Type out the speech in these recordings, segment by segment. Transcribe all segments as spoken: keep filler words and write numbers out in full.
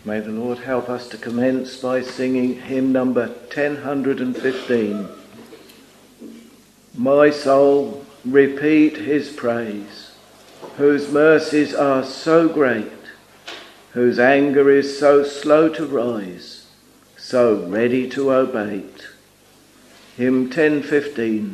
May the Lord help us to commence by singing hymn number ten fifteen. My soul, repeat his praise, whose mercies are so great, whose anger is so slow to rise, so ready to abate. Hymn ten fifteen.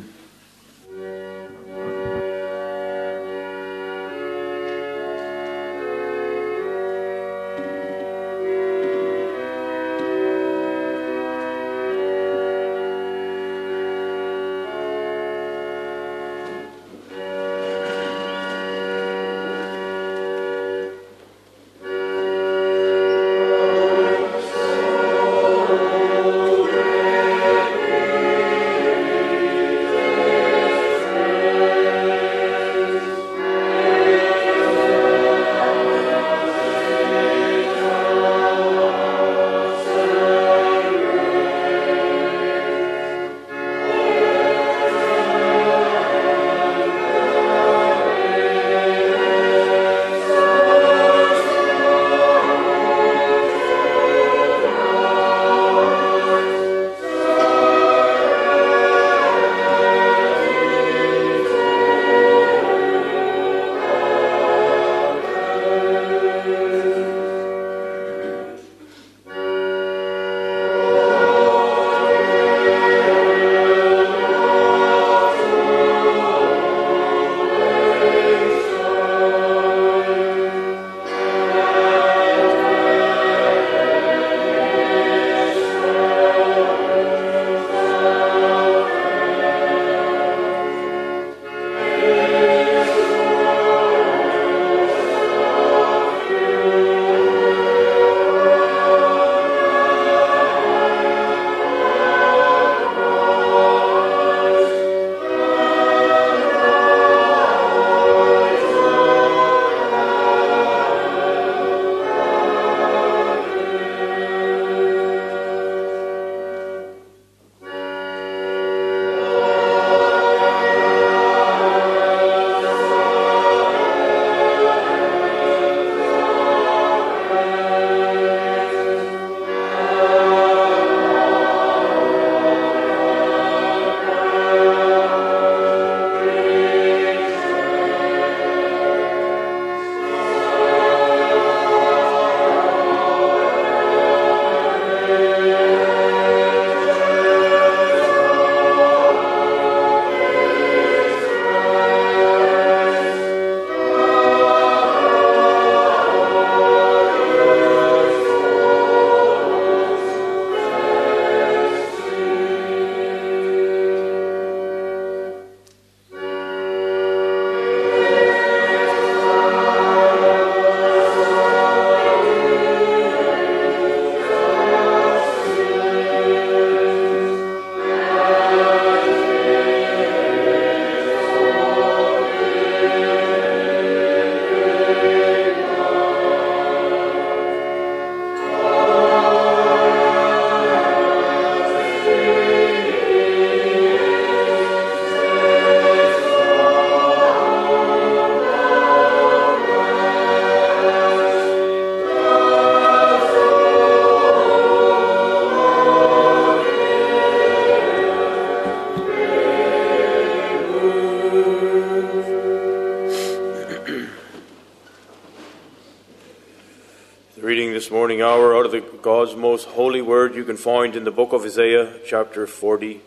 This morning hour out of the God's most holy word you can find in the book of Isaiah chapter forty.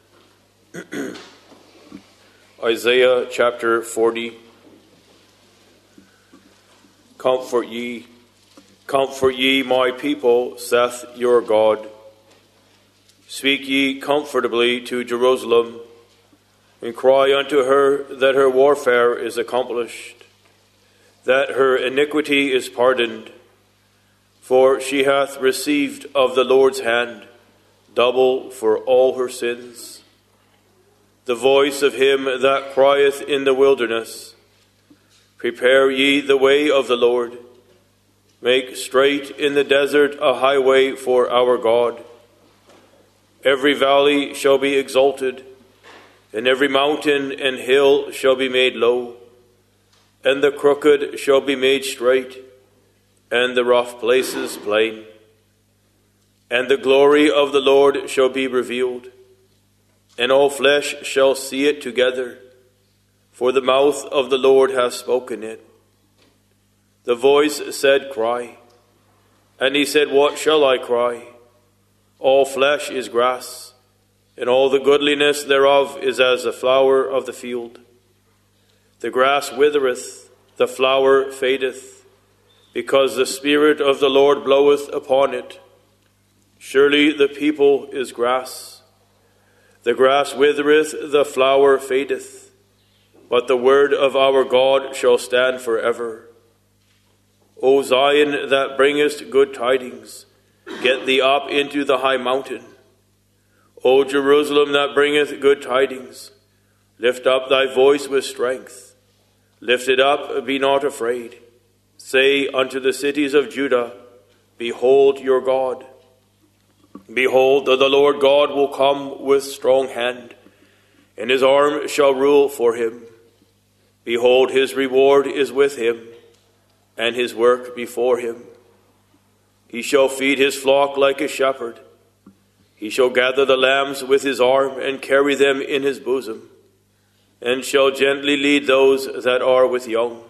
Isaiah chapter forty. Comfort ye, comfort ye my people, saith your God. Speak ye comfortably to Jerusalem, and cry unto her that her warfare is accomplished, that her iniquity is pardoned. For she hath received of the Lord's hand double for all her sins. The voice of him that crieth in the wilderness, prepare ye the way of the Lord, make straight in the desert a highway for our God. Every valley shall be exalted, and every mountain and hill shall be made low, and the crooked shall be made straight, and the rough places plain. And the glory of the Lord shall be revealed, and all flesh shall see it together, for the mouth of the Lord hath spoken it. The voice said, Cry. And he said, What shall I cry? All flesh is grass, and all the goodliness thereof is as the flower of the field. The grass withereth, the flower fadeth, because the Spirit of the Lord bloweth upon it. Surely the people is grass. The grass withereth, the flower fadeth, but the word of our God shall stand forever. O Zion, that bringest good tidings, get thee up into the high mountain. O Jerusalem, that bringeth good tidings, lift up thy voice with strength. Lift it up, be not afraid. Say unto the cities of Judah, Behold your God. Behold, the Lord God will come with strong hand, and his arm shall rule for him. Behold, his reward is with him, and his work before him. He shall feed his flock like a shepherd. He shall gather the lambs with his arm, and carry them in his bosom, and shall gently lead those that are with young.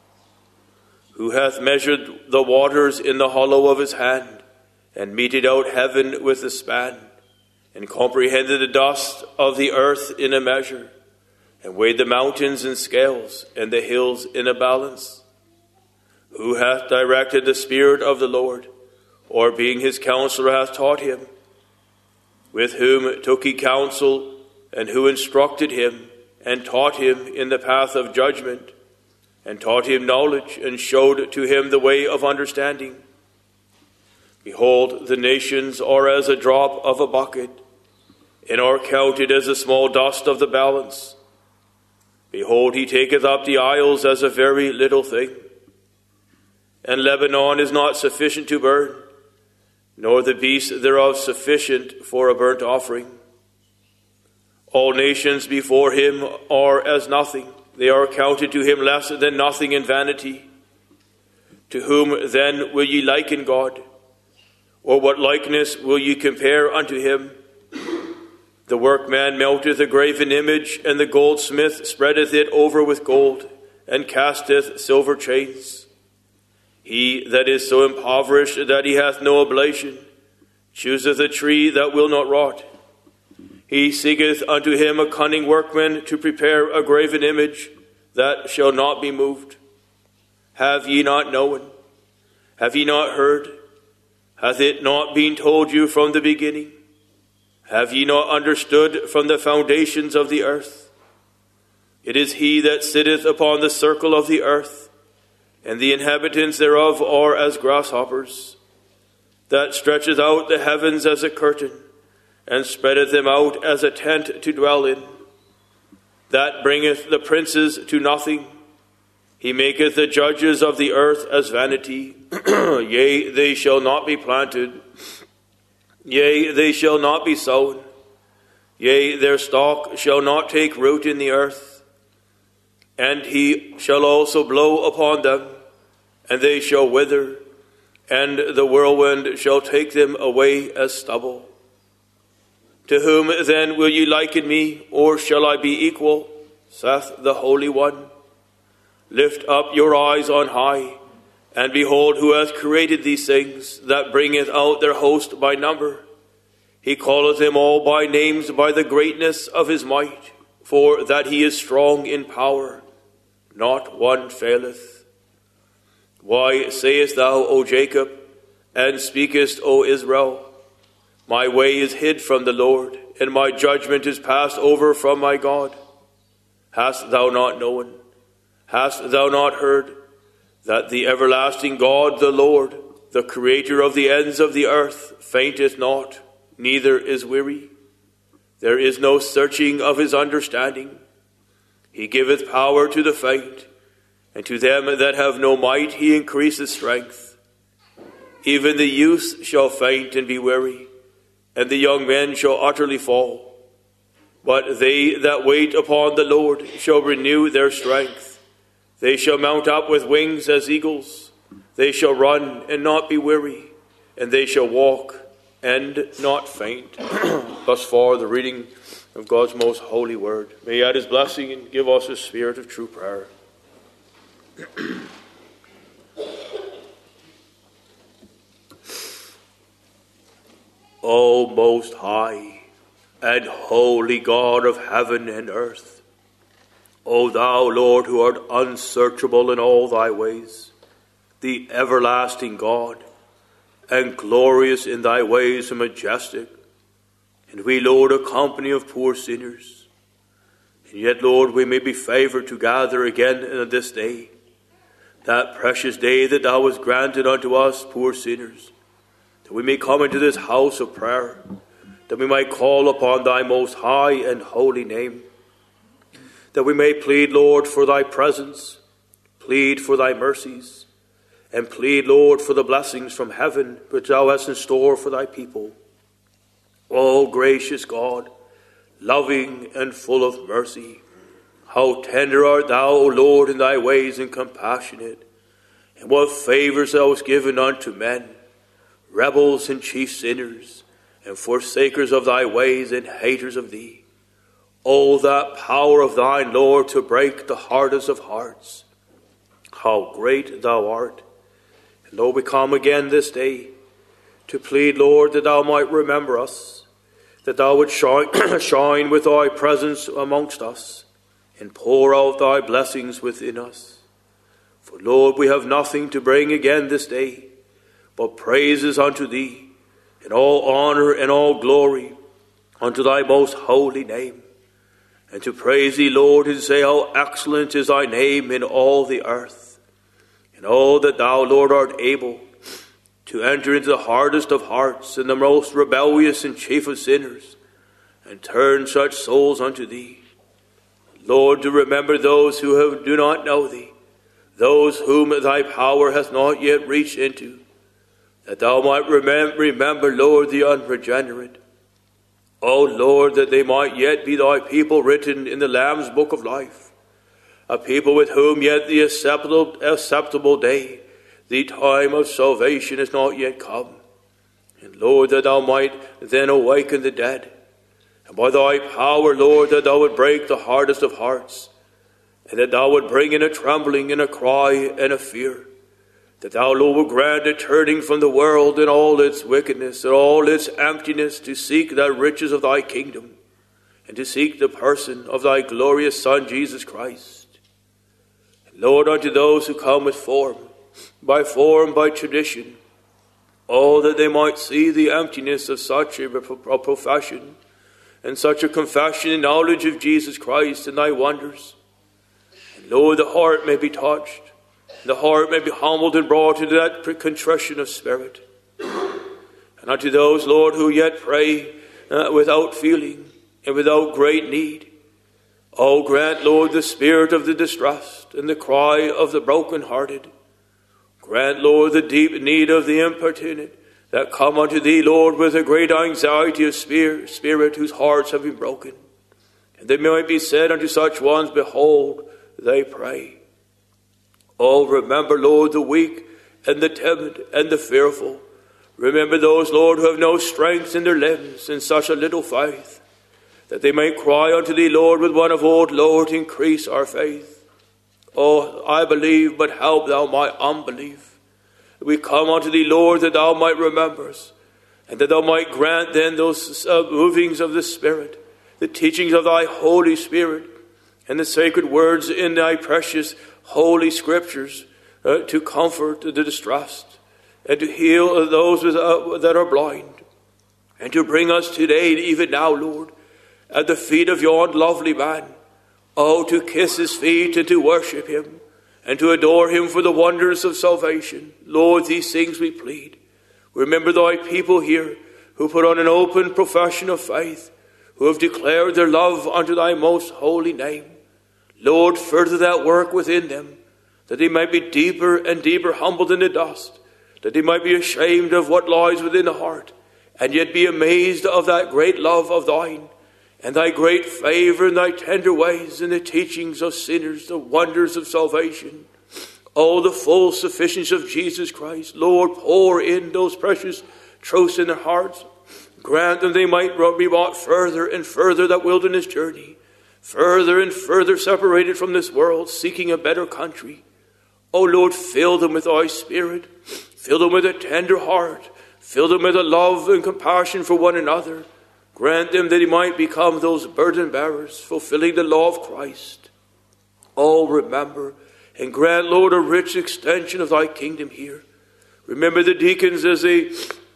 Who hath measured the waters in the hollow of his hand, and meted out heaven with a span, and comprehended the dust of the earth in a measure, and weighed the mountains in scales, and the hills in a balance? Who hath directed the Spirit of the Lord, or being his counselor hath taught him? With whom took he counsel, and who instructed him, and taught him in the path of judgment, and taught him knowledge, and showed to him the way of understanding? Behold, the nations are as a drop of a bucket, and are counted as the small dust of the balance. Behold, he taketh up the isles as a very little thing. And Lebanon is not sufficient to burn, nor the beasts thereof sufficient for a burnt offering. All nations before him are as nothing. They are counted to him less than nothing in vanity. To whom then will ye liken God? Or what likeness will ye compare unto him? The workman melteth a graven image, and the goldsmith spreadeth it over with gold, and casteth silver chains. He that is so impoverished that he hath no oblation, chooseth a tree that will not rot. He seeketh unto him a cunning workman to prepare a graven image that shall not be moved. Have ye not known? Have ye not heard? Hath it not been told you from the beginning? Have ye not understood from the foundations of the earth? It is he that sitteth upon the circle of the earth, and the inhabitants thereof are as grasshoppers, that stretcheth out the heavens as a curtain, and spreadeth them out as a tent to dwell in, that bringeth the princes to nothing. He maketh the judges of the earth as vanity. Yea, they shall not be planted. Yea, they shall not be sown. Yea, their stalk shall not take root in the earth. And he shall also blow upon them, and they shall wither, and the whirlwind shall take them away as stubble. To whom then will ye liken me, or shall I be equal, saith the Holy One? Lift up your eyes on high, and behold who hath created these things, that bringeth out their host by number. He calleth them all by names by the greatness of his might, for that he is strong in power, not one faileth. Why sayest thou, O Jacob, and speakest, O Israel, my way is hid from the Lord, and my judgment is passed over from my God? Hast thou not known? Hast thou not heard that the everlasting God, the Lord, the creator of the ends of the earth, fainteth not, neither is weary? There is no searching of his understanding. He giveth power to the faint, and to them that have no might he increaseth strength. Even the youth shall faint and be weary, and the young men shall utterly fall. But they that wait upon the Lord shall renew their strength. They shall mount up with wings as eagles. They shall run and not be weary, and they shall walk and not faint. Thus far the reading of God's most holy word. May he add his blessing and give us a spirit of true prayer. O most high and holy God of heaven and earth, O thou, Lord, who art unsearchable in all thy ways, the everlasting God, and glorious in thy ways and majestic, and we, Lord, a company of poor sinners. And yet, Lord, we may be favored to gather again in this day, that precious day that thou hast granted unto us, poor sinners, that we may come into this house of prayer, that we might call upon thy most high and holy name, that we may plead, Lord, for thy presence, plead for thy mercies, and plead, Lord, for the blessings from heaven which thou hast in store for thy people. O gracious God, loving and full of mercy, how tender art thou, O Lord, in thy ways and compassionate, and what favors thou hast given unto men, rebels and chief sinners, and forsakers of thy ways and haters of thee. O that power of thine, Lord, to break the hardest of hearts. How great thou art. And Lord, we come again this day to plead, Lord, that thou might remember us, that thou would shine, shine with thy presence amongst us, and pour out thy blessings within us. For, Lord, we have nothing to bring again this day, but praises unto thee, and all honor and all glory unto thy most holy name. And to praise thee, Lord, and say how excellent is thy name in all the earth. And oh, that thou, Lord, art able to enter into the hardest of hearts and the most rebellious and chief of sinners, and turn such souls unto thee. Lord, to remember those who have, do not know thee, those whom thy power hath not yet reached into, that thou might remem- remember, Lord, the unregenerate. O Lord, that they might yet be thy people written in the Lamb's book of life, a people with whom yet the acceptable, acceptable day, the time of salvation is not yet come. And Lord, that thou might then awaken the dead, and by thy power, Lord, that thou would break the hardest of hearts, and that thou would bring in a trembling and a cry and a fear, that thou, Lord, would grant a turning from the world and all its wickedness and all its emptiness to seek the riches of thy kingdom, and to seek the person of thy glorious Son, Jesus Christ. And Lord, unto those who come with form, by form, by tradition, oh, that they might see the emptiness of such a profession, and such a confession and knowledge of Jesus Christ and thy wonders. And Lord, the heart may be touched, the heart may be humbled and brought into that contrition of spirit. And unto those, Lord, who yet pray uh, without feeling and without great need, oh, grant, Lord, the spirit of the distressed and the cry of the brokenhearted. Grant, Lord, the deep need of the importunate that come unto thee, Lord, with a great anxiety of spirit, spirit whose hearts have been broken. And they might be said unto such ones, behold, they pray. Oh, remember, Lord, the weak and the timid and the fearful. Remember those, Lord, who have no strength in their limbs and such a little faith, that they may cry unto thee, Lord, with one of old, Lord, increase our faith. Oh, I believe, but help thou my unbelief. We come unto thee, Lord, that thou might remember us, and that thou might grant then those uh, movings of the Spirit, the teachings of thy Holy Spirit, and the sacred words in thy precious holy scriptures uh, to comfort the distressed, and to heal those with, uh, that are blind, and to bring us today, even now, Lord, at the feet of yon lovely man, oh, to kiss his feet and to worship him, and to adore him for the wonders of salvation. Lord, these things we plead. Remember thy people here who put on an open profession of faith, who have declared their love unto thy most holy name. Lord, further that work within them, that they might be deeper and deeper humbled in the dust, that they might be ashamed of what lies within the heart, and yet be amazed of that great love of thine, and thy great favor and thy tender ways, and the teachings of sinners, the wonders of salvation. Oh, the full sufficiency of Jesus Christ. Lord, pour in those precious truths in their hearts. Grant them they might be brought further and further that wilderness journey, further and further separated from this world, seeking a better country. Oh, Lord, fill them with thy Spirit. Fill them with a tender heart. Fill them with a love and compassion for one another. Grant them that they might become those burden bearers, fulfilling the law of Christ. Oh, remember and grant, Lord, a rich extension of thy kingdom here. Remember the deacons as they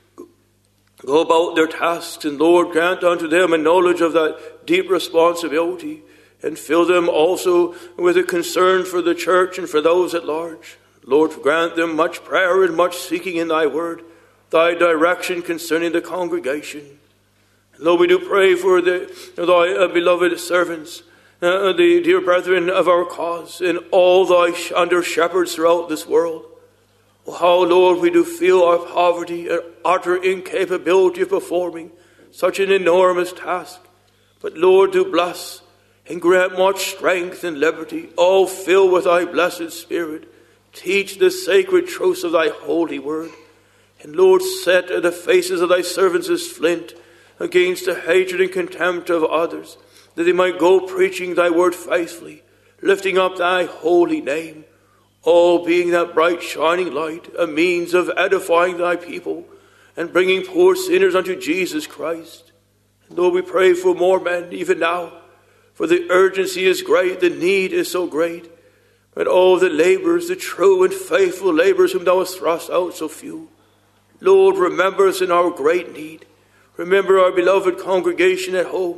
go about their tasks, and Lord, grant unto them a knowledge of that deep responsibility, and fill them also with a concern for the church and for those at large. Lord, grant them much prayer and much seeking in thy word, thy direction concerning the congregation. Lord, we do pray for the, thy uh, beloved servants, uh, the dear brethren of our cause, and all thy under shepherds throughout this world. Oh, how, Lord, we do feel our poverty and utter incapability of performing such an enormous task. But, Lord, do bless and grant much strength and liberty. Oh, fill with thy blessed Spirit. Teach the sacred truths of thy holy word. And, Lord, set the faces of thy servants as flint against the hatred and contempt of others, that they might go preaching thy word faithfully, lifting up thy holy name. Oh, being that bright shining light, a means of edifying thy people and bringing poor sinners unto Jesus Christ. And Lord, we pray for more men even now, for the urgency is great, the need is so great. But oh, the laborers, the true and faithful laborers whom thou hast thrust out so few. Lord, remember us in our great need. Remember our beloved congregation at home.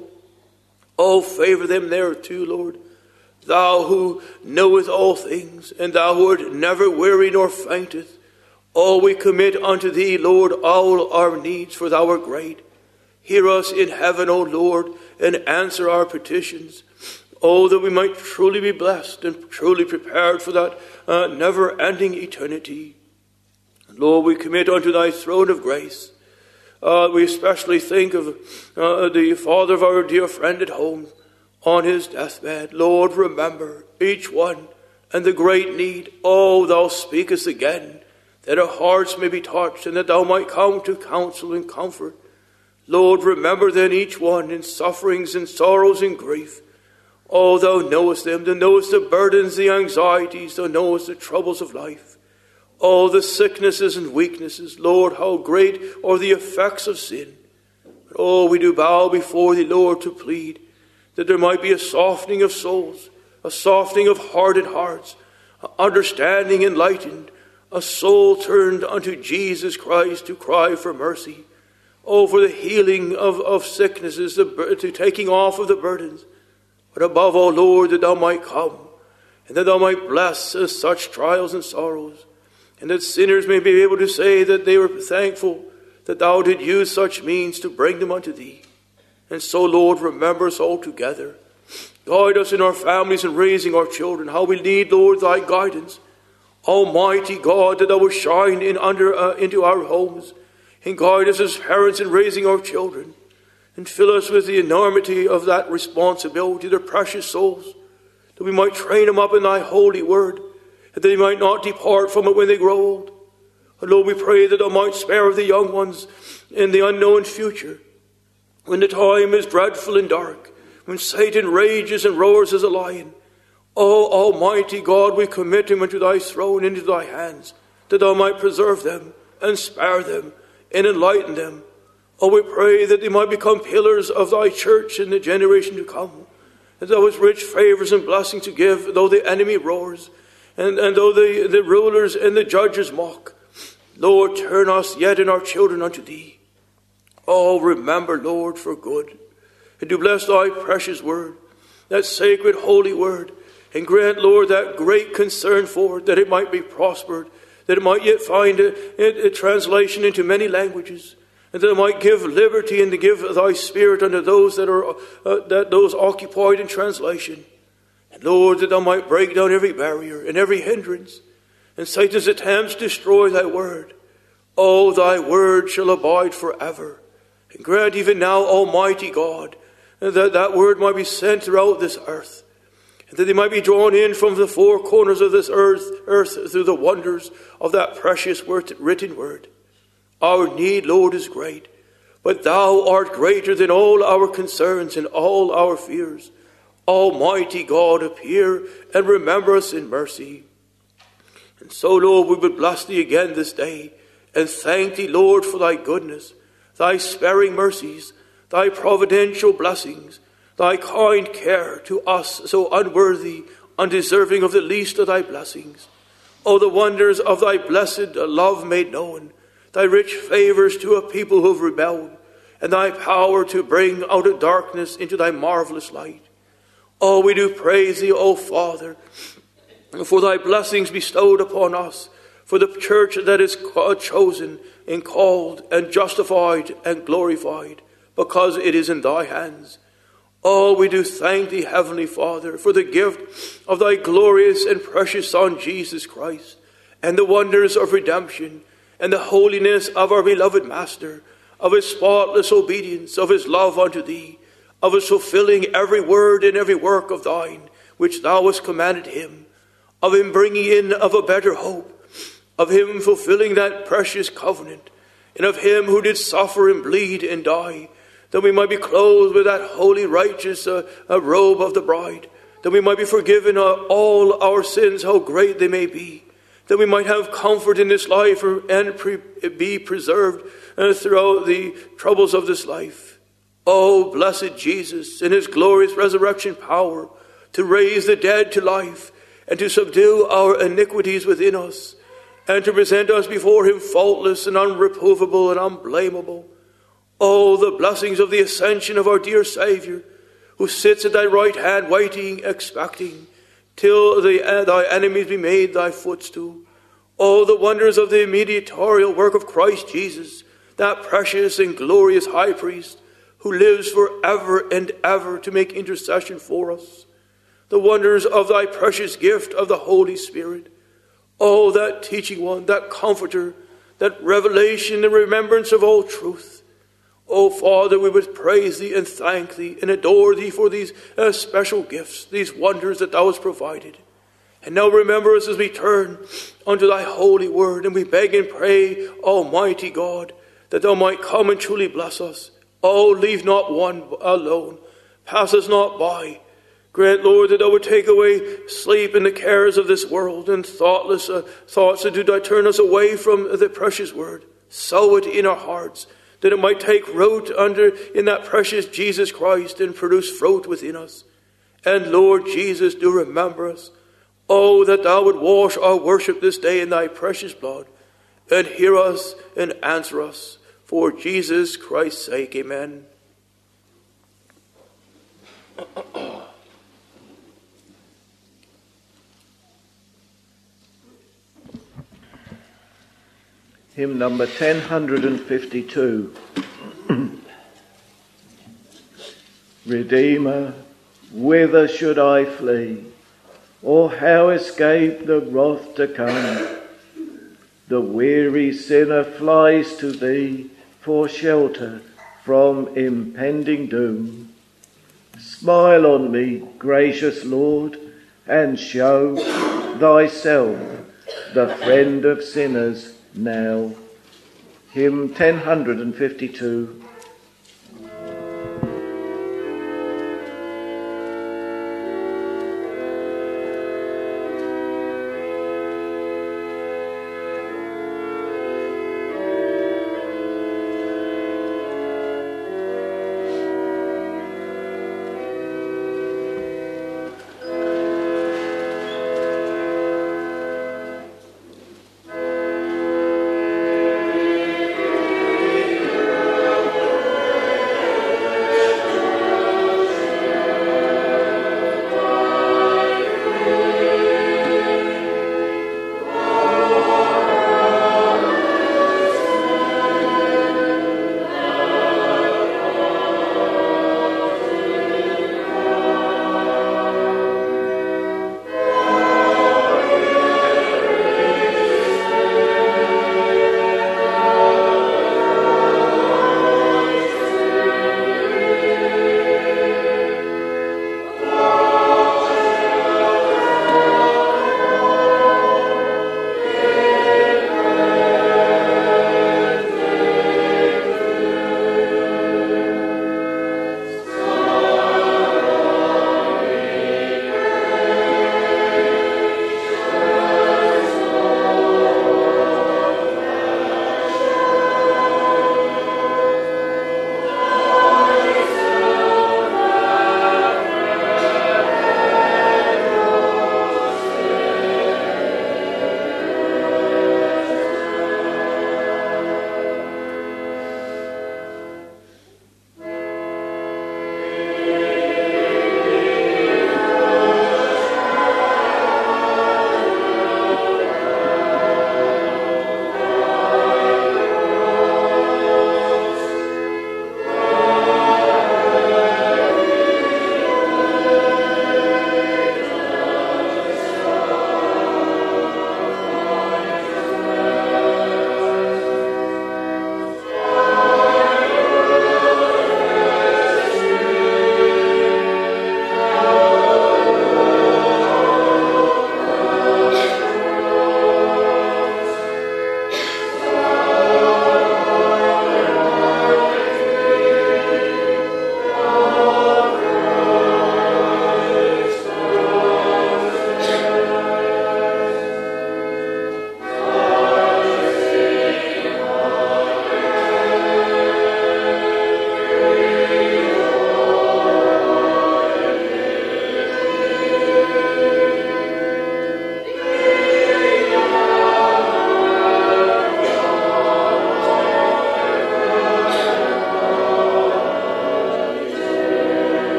Oh, favor them there too, Lord. Thou who knowest all things, and thou who art never weary nor fainteth. Oh, we commit unto thee, Lord, all our needs, for thou art great. Hear us in heaven, O Lord, and answer our petitions. Oh, that we might truly be blessed and truly prepared for that uh, never-ending eternity. Lord, we commit unto thy throne of grace. Uh, we especially think of uh, the father of our dear friend at home on his deathbed. Lord, remember each one and the great need. Oh, thou speakest again, that our hearts may be touched, and that thou might come to counsel and comfort. Lord, remember then each one in sufferings and sorrows and grief. Oh, thou knowest them, thou knowest the burdens, the anxieties, thou knowest the troubles of life. Oh, the sicknesses and weaknesses. Lord, how great are the effects of sin. But oh, we do bow before thee, Lord, to plead that there might be a softening of souls, a softening of hardened hearts, understanding enlightened, a soul turned unto Jesus Christ to cry for mercy. Oh, for the healing of, of sicknesses, the, to taking off of the burdens. But above all, Lord, that thou might come, and that thou might bless uh, such trials and sorrows, and that sinners may be able to say that they were thankful that thou did use such means to bring them unto thee. And so, Lord, remember us all together. Guide us in our families and raising our children, how we need, Lord, thy guidance. Almighty God, that thou wilt shine in under uh, into our homes, and guide us as parents in raising our children, and fill us with the enormity of that responsibility, their precious souls, that we might train them up in thy holy word, that they might not depart from it when they grow old. And Lord, we pray that thou might spare the young ones in the unknown future, when the time is dreadful and dark, when Satan rages and roars as a lion. Oh, Almighty God, we commit him into thy throne, into thy hands, that thou might preserve them and spare them and enlighten them. Oh, we pray that they might become pillars of thy church in the generation to come, that thou hast rich favors and blessings to give, though the enemy roars, and, and though the, the rulers and the judges mock. Lord, turn us yet and our children unto thee. Oh, remember, Lord, for good, and do bless thy precious word, that sacred holy word, and grant, Lord, that great concern for it, that it might be prospered, that it might yet find a, a translation into many languages, and that it might give liberty and to give thy spirit unto those that are uh, that those occupied in translation. And Lord, that thou might break down every barrier and every hindrance, and Satan's attempts destroy thy word. Oh, thy word shall abide forever. And grant even now, Almighty God, that that word might be sent throughout this earth, and that they might be drawn in from the four corners of this earth, earth through the wonders of that precious written word. Our need, Lord, is great, but thou art greater than all our concerns and all our fears. Almighty God, appear and remember us in mercy. And so, Lord, we would bless thee again this day and thank thee, Lord, for thy goodness, thy sparing mercies, thy providential blessings, thy kind care to us so unworthy, undeserving of the least of thy blessings. O the wonders of thy blessed love made known, thy rich favors to a people who have rebelled, and thy power to bring out of darkness into thy marvelous light. Oh, we do praise thee, O Father, for thy blessings bestowed upon us, for the church that is chosen and called and justified and glorified, because it is in thy hands. Oh, we do thank thee, Heavenly Father, for the gift of thy glorious and precious Son, Jesus Christ, and the wonders of redemption, and the holiness of our beloved Master, of his spotless obedience, of his love unto thee, of his fulfilling every word and every work of thine, which thou hast commanded him, of him bringing in of a better hope, of him fulfilling that precious covenant, and of him who did suffer and bleed and die, that we might be clothed with that holy righteous uh, uh, robe of the bride, that we might be forgiven uh, all our sins, how great they may be, that we might have comfort in this life and pre- be preserved uh, throughout the troubles of this life. Oh, blessed Jesus, in his glorious resurrection power, to raise the dead to life, and to subdue our iniquities within us, and to present us before him faultless and unreprovable and unblameable. Oh, the blessings of the ascension of our dear Saviour, who sits at thy right hand waiting, expecting, till the, uh, thy enemies be made thy footstool. Oh, the wonders of the mediatorial work of Christ Jesus, that precious and glorious high priest, who lives forever and ever to make intercession for us. The wonders of thy precious gift of the Holy Spirit. Oh, that teaching one, that comforter, that revelation and remembrance of all truth. Oh, Father, we would praise thee and thank thee and adore thee for these uh, special gifts, these wonders that thou hast provided. And now remember us as we turn unto thy holy word, and we beg and pray, Almighty God, that thou might come and truly bless us. Oh, leave not one alone. Pass us not by. Grant, Lord, that thou would take away sleep and the cares of this world and thoughtless uh, thoughts that do not turn us away from the precious word. Sow it in our hearts, that it might take root under in that precious Jesus Christ and produce fruit within us. And Lord Jesus, do remember us. Oh, that thou would wash our worship this day in thy precious blood, and hear us and answer us. For Jesus Christ's sake, amen. Hymn number ten fifty-two. Redeemer, whither should I flee, or how escape the wrath to come? The weary sinner flies to thee for shelter from impending doom. Smile on me, gracious Lord, and show thyself the friend of sinners now. Hymn ten fifty-two.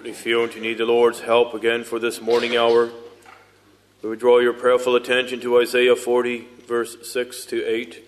we feel to need the Lord's help again for this morning hour, we would draw your prayerful attention to Isaiah forty, verse six to eight.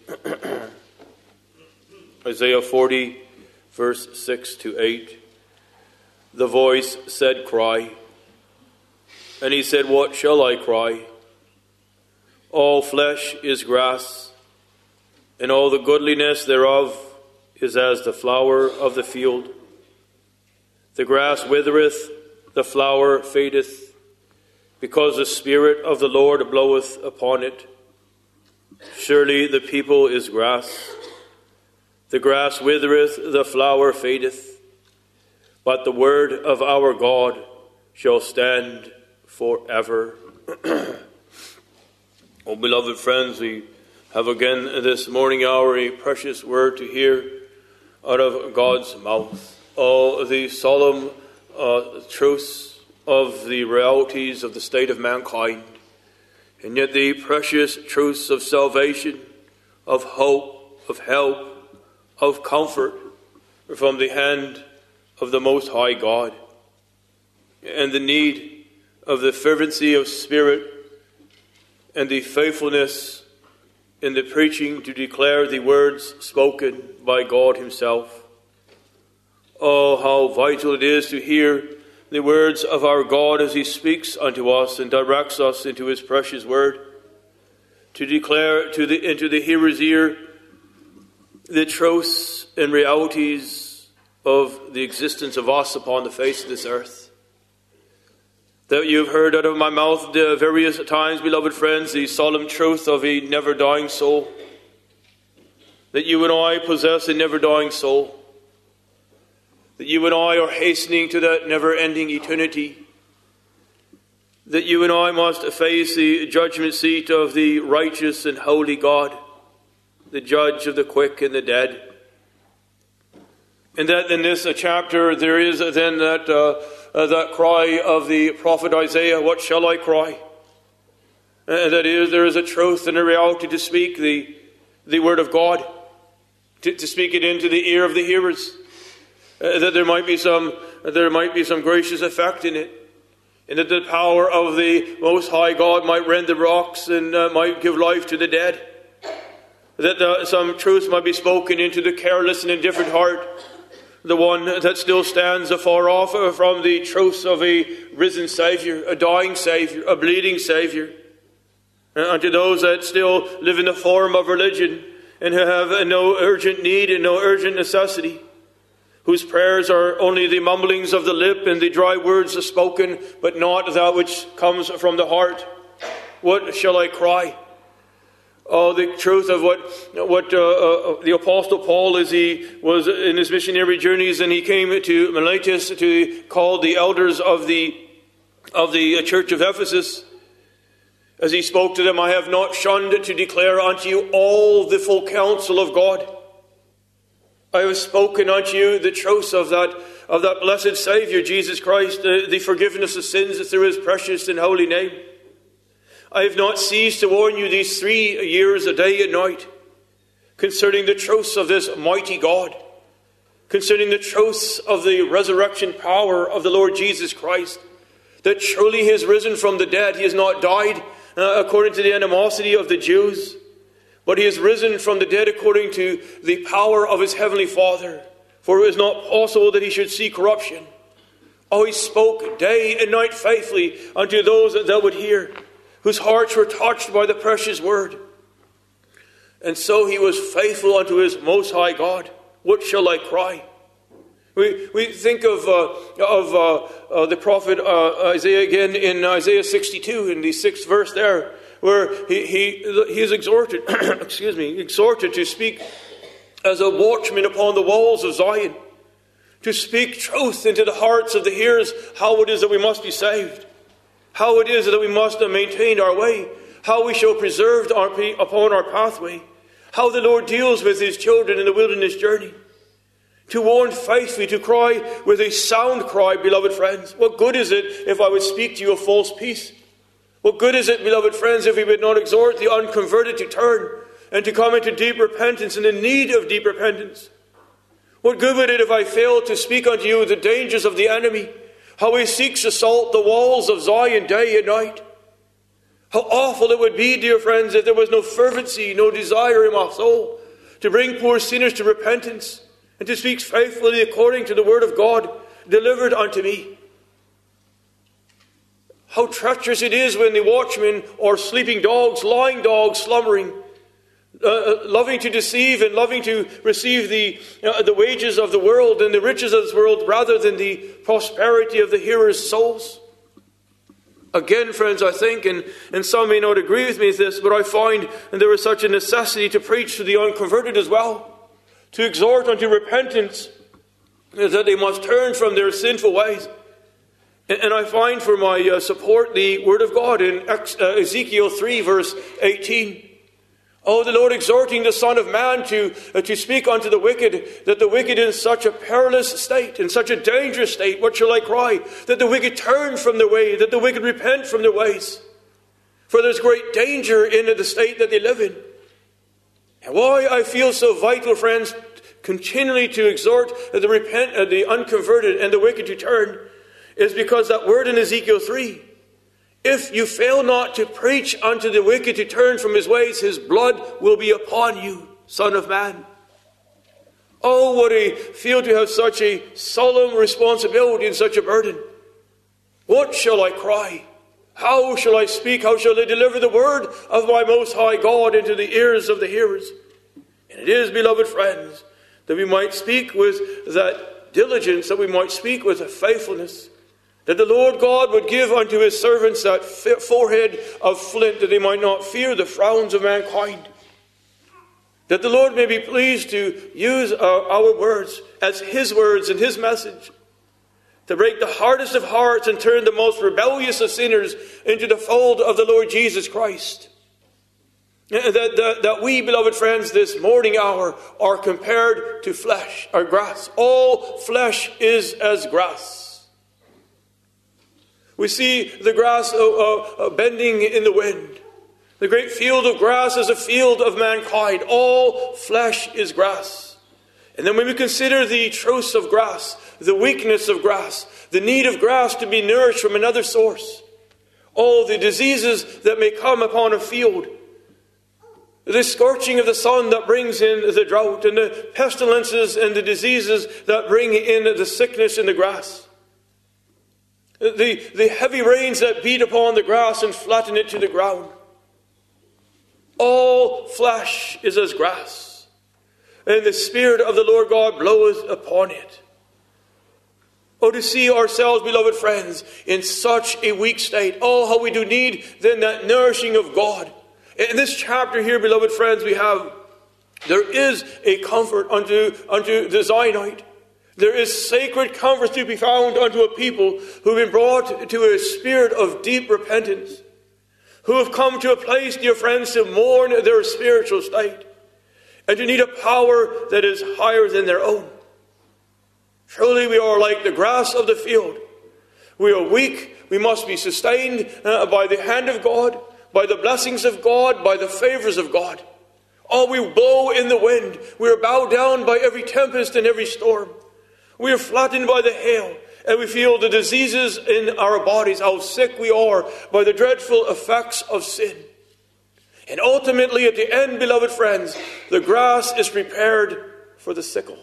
Isaiah forty, verse six to eight. The voice said, "Cry." And he said, "What shall I cry? All flesh is grass, and all the goodliness thereof is as the flower of the field. The grass withereth, the flower fadeth, because the Spirit of the Lord bloweth upon it. Surely the people is grass. The grass withereth, the flower fadeth, but the word of our God shall stand forever." Oh, beloved friends, we have again this morning hour a precious word to hear out of God's mouth. Oh, the solemn uh, truths of the realities of the state of mankind, and yet the precious truths of salvation, of hope, of help, of comfort from the hand of the Most High God, and the need of the fervency of spirit and the faithfulness in the preaching to declare the words spoken by God himself. Oh, how vital it is to hear the words of our God as he speaks unto us and directs us into his precious word, to declare to the, into the hearer's ear the truths and realities of the existence of us upon the face of this earth. That you've heard out of my mouth the various times, beloved friends, the solemn truth of a never-dying soul. That you and I possess a never-dying soul. That you and I are hastening to that never-ending eternity. That you and I must face the judgment seat of the righteous and holy God, the judge of the quick and the dead. And that in this chapter there is then that uh, uh, that cry of the prophet Isaiah, "What shall I cry?" And that is, there is a truth and a reality to speak the, the word of God, to, to speak it into the ear of the hearers. Uh, that there might be some there might be some gracious effect in it, and that the power of the Most High God might rend the rocks and uh, might give life to the dead. That uh, some truth might be spoken into the careless and indifferent heart, the one that still stands afar off from the truths of a risen Savior, a dying Savior, a bleeding Savior. And unto those that still live in the form of religion and who have no urgent need and no urgent necessity, whose prayers are only the mumblings of the lip and the dry words spoken, but not that which comes from the heart. What shall I cry? Oh, the truth of what what uh, uh, the Apostle Paul, as he was in his missionary journeys, and he came to Miletus to call the elders of the of the church of Ephesus, as he spoke to them, "I have not shunned to declare unto you all the full counsel of God. I have spoken unto you the truth of that of that blessed Savior, Jesus Christ, the, the forgiveness of sins through his precious and holy name. I have not ceased to warn you these three years, a day and night, concerning the truths of this mighty God, concerning the truths of the resurrection power of the Lord Jesus Christ, that truly he is risen from the dead. He has not died uh, according to the animosity of the Jews, but he is risen from the dead according to the power of his heavenly Father. For it is not possible that he should see corruption." Oh, he spoke day and night faithfully unto those that would hear, whose hearts were touched by the precious word. And so he was faithful unto his Most High God. What shall I cry? We we think of uh, of uh, uh, the prophet uh, Isaiah again in Isaiah sixty-two, in the sixth verse there, where he he he is exhorted, excuse me, exhorted to speak as a watchman upon the walls of Zion, to speak truth into the hearts of the hearers, how it is that we must be saved. How it is that we must maintain our way. How we shall preserve our, upon our pathway. How the Lord deals with his children in the wilderness journey. To warn faithfully, to cry with a sound cry, beloved friends. What good is it if I would speak to you of false peace? What good is it, beloved friends, if we would not exhort the unconverted to turn and to come into deep repentance and in need of deep repentance? What good would it if I failed to speak unto you of the dangers of the enemy, How he seeks to assault the walls of Zion day and night. How awful it would be, dear friends, if there was no fervency, no desire in my soul to bring poor sinners to repentance and to speak faithfully according to the word of God delivered unto me. How treacherous it is when the watchmen are sleeping dogs, lying dogs, slumbering, uh, loving to deceive and loving to receive the, uh, the wages of the world and the riches of this world rather than the prosperity of the hearers' souls. Again, friends, I think, and, and some may not agree with me with this, but I find and there is such a necessity to preach to the unconverted as well, to exhort unto repentance, that they must turn from their sinful ways. And I find for my uh, support the word of God in Ezekiel three, verse eighteen. Oh, the Lord exhorting the Son of Man to, uh, to speak unto the wicked, that the wicked in such a perilous state, in such a dangerous state, what shall I cry? That the wicked turn from their way, that the wicked repent from their ways. For there's great danger in the state that they live in. And why I feel so vital, friends, continually to exhort the repent, uh, the unconverted and the wicked to turn, is because that word in Ezekiel three, if you fail not to preach unto the wicked to turn from his ways, his blood will be upon you, Son of Man. Oh, what I feel to have such a solemn responsibility and such a burden. What shall I cry? How shall I speak? How shall I deliver the word of my Most High God into the ears of the hearers? And it is, beloved friends, that we might speak with that diligence, that we might speak with a faithfulness, that the Lord God would give unto his servants that forehead of flint, that they might not fear the frowns of mankind. That the Lord may be pleased to use our, our words as his words and his message, to break the hardest of hearts and turn the most rebellious of sinners into the fold of the Lord Jesus Christ. That, that, that we, beloved friends, this morning hour are compared to flesh or grass. All flesh is as grass. We see the grass uh, uh, bending in the wind. The great field of grass is a field of mankind. All flesh is grass. And then when we consider the truth of grass, the weakness of grass, the need of grass to be nourished from another source, all the diseases that may come upon a field, the scorching of the sun that brings in the drought, and the pestilences and the diseases that bring in the sickness in the grass. The, the heavy rains that beat upon the grass and flatten it to the ground. All flesh is as grass, and the Spirit of the Lord God bloweth upon it. Oh, to see ourselves, beloved friends, in such a weak state. Oh, how we do need then that nourishing of God. In this chapter here, beloved friends, we have, there is a comfort unto, unto the Zionite. There is sacred comfort to be found unto a people who have been brought to a spirit of deep repentance, who have come to a place, dear friends, to mourn their spiritual state, and to need a power that is higher than their own. Truly we are like the grass of the field. We are weak. We must be sustained uh, by the hand of God, by the blessings of God, by the favors of God. Oh, we blow in the wind. We are bowed down by every tempest and every storm. We are flattened by the hail, and we feel the diseases in our bodies, how sick we are by the dreadful effects of sin. And ultimately, at the end, beloved friends, the grass is prepared for the sickle.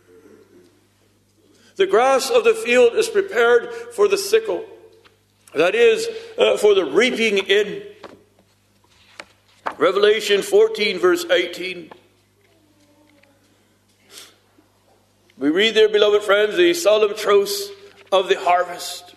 The grass of the field is prepared for the sickle. That is, uh, for the reaping in. Revelation fourteen, verse eighteen. We read there, beloved friends, the solemn truth of the harvest.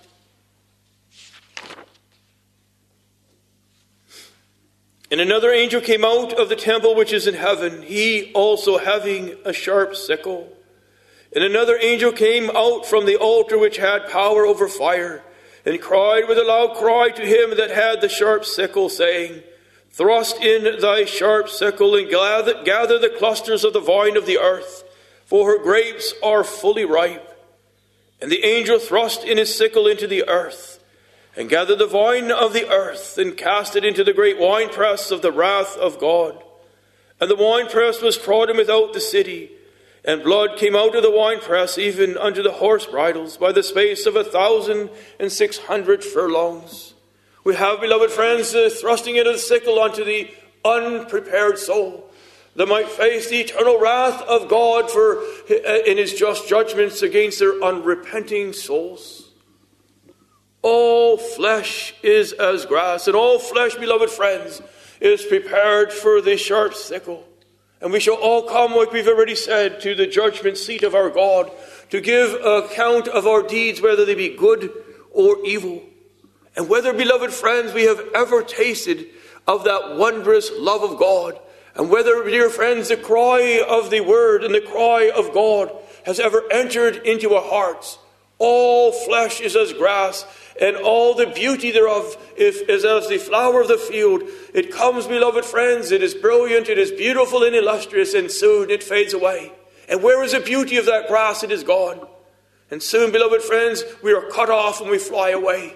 And another angel came out of the temple which is in heaven, he also having a sharp sickle. And another angel came out from the altar which had power over fire, and cried with a loud cry to him that had the sharp sickle, saying, Thrust in thy sharp sickle, and gather, gather the clusters of the vine of the earth, for her grapes are fully ripe. And the angel thrust in his sickle into the earth, and gathered the vine of the earth, and cast it into the great winepress of the wrath of God. And the winepress was trodden without the city, And blood came out of the winepress, even unto the horse bridles, by the space of a thousand and six hundred furlongs. We have, beloved friends, the thrusting into the sickle unto the unprepared soul, that might face the eternal wrath of God for in his just judgments against their unrepenting souls. All flesh is as grass, and all flesh, beloved friends, is prepared for the sharp sickle. And we shall all come, like we've already said, to the judgment seat of our God, to give account of our deeds, whether they be good or evil. And whether, beloved friends, we have ever tasted of that wondrous love of God, and whether, dear friends, the cry of the Word and the cry of God has ever entered into our hearts. All flesh is as grass, and all the beauty thereof is, is as the flower of the field. It comes, beloved friends, it is brilliant, it is beautiful and illustrious, and soon it fades away. And where is the beauty of that grass? It is gone. And soon, beloved friends, we are cut off and we fly away.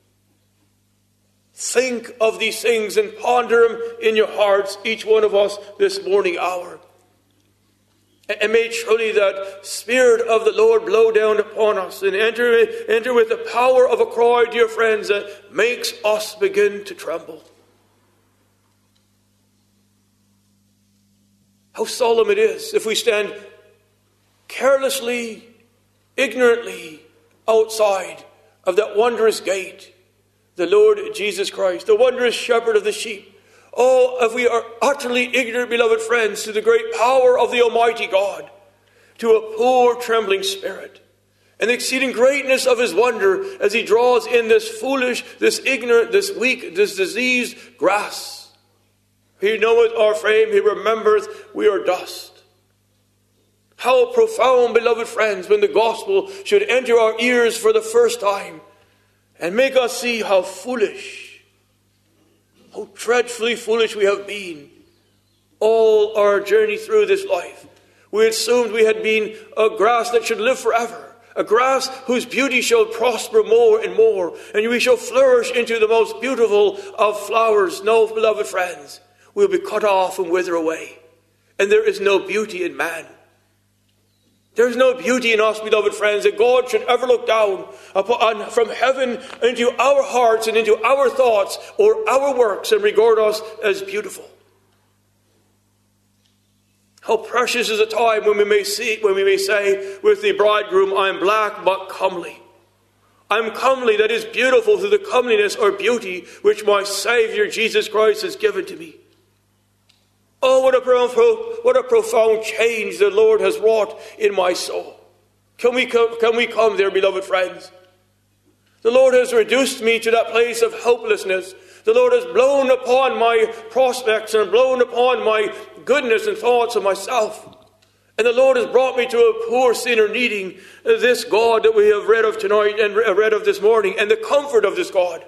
Think of these things and ponder them in your hearts, each one of us, this morning hour. And may truly that Spirit of the Lord blow down upon us and enter, enter with the power of a cry, dear friends, that makes us begin to tremble. How solemn it is if we stand carelessly, ignorantly outside of that wondrous gate, the Lord Jesus Christ, the wondrous shepherd of the sheep. Oh, if we are utterly ignorant, beloved friends, to the great power of the Almighty God, to a poor trembling spirit, and the exceeding greatness of his wonder as he draws in this foolish, this ignorant, this weak, this diseased grass. He knoweth our frame, he remembereth we are dust. How profound, beloved friends, when the gospel should enter our ears for the first time and make us see how foolish, how dreadfully foolish we have been all our journey through this life. We assumed we had been a grass that should live forever, a grass whose beauty shall prosper more and more, and we shall flourish into the most beautiful of flowers. No, beloved friends, we'll be cut off and wither away. And there is no beauty in man. There's no beauty in us, beloved friends, that God should ever look down upon, from heaven into our hearts and into our thoughts or our works and regard us as beautiful. How precious is a time when we may see, when we may say with the bridegroom, I am black but comely. I am comely, that is beautiful through the comeliness or beauty which my Savior Jesus Christ has given to me. Oh, what a, profound, what a profound change the Lord has wrought in my soul. Can we, come, can we come there, beloved friends? The Lord has reduced me to that place of hopelessness. The Lord has blown upon my prospects and blown upon my goodness and thoughts of myself. And the Lord has brought me to a poor sinner needing this God that we have read of tonight and read of this morning, and the comfort of this God.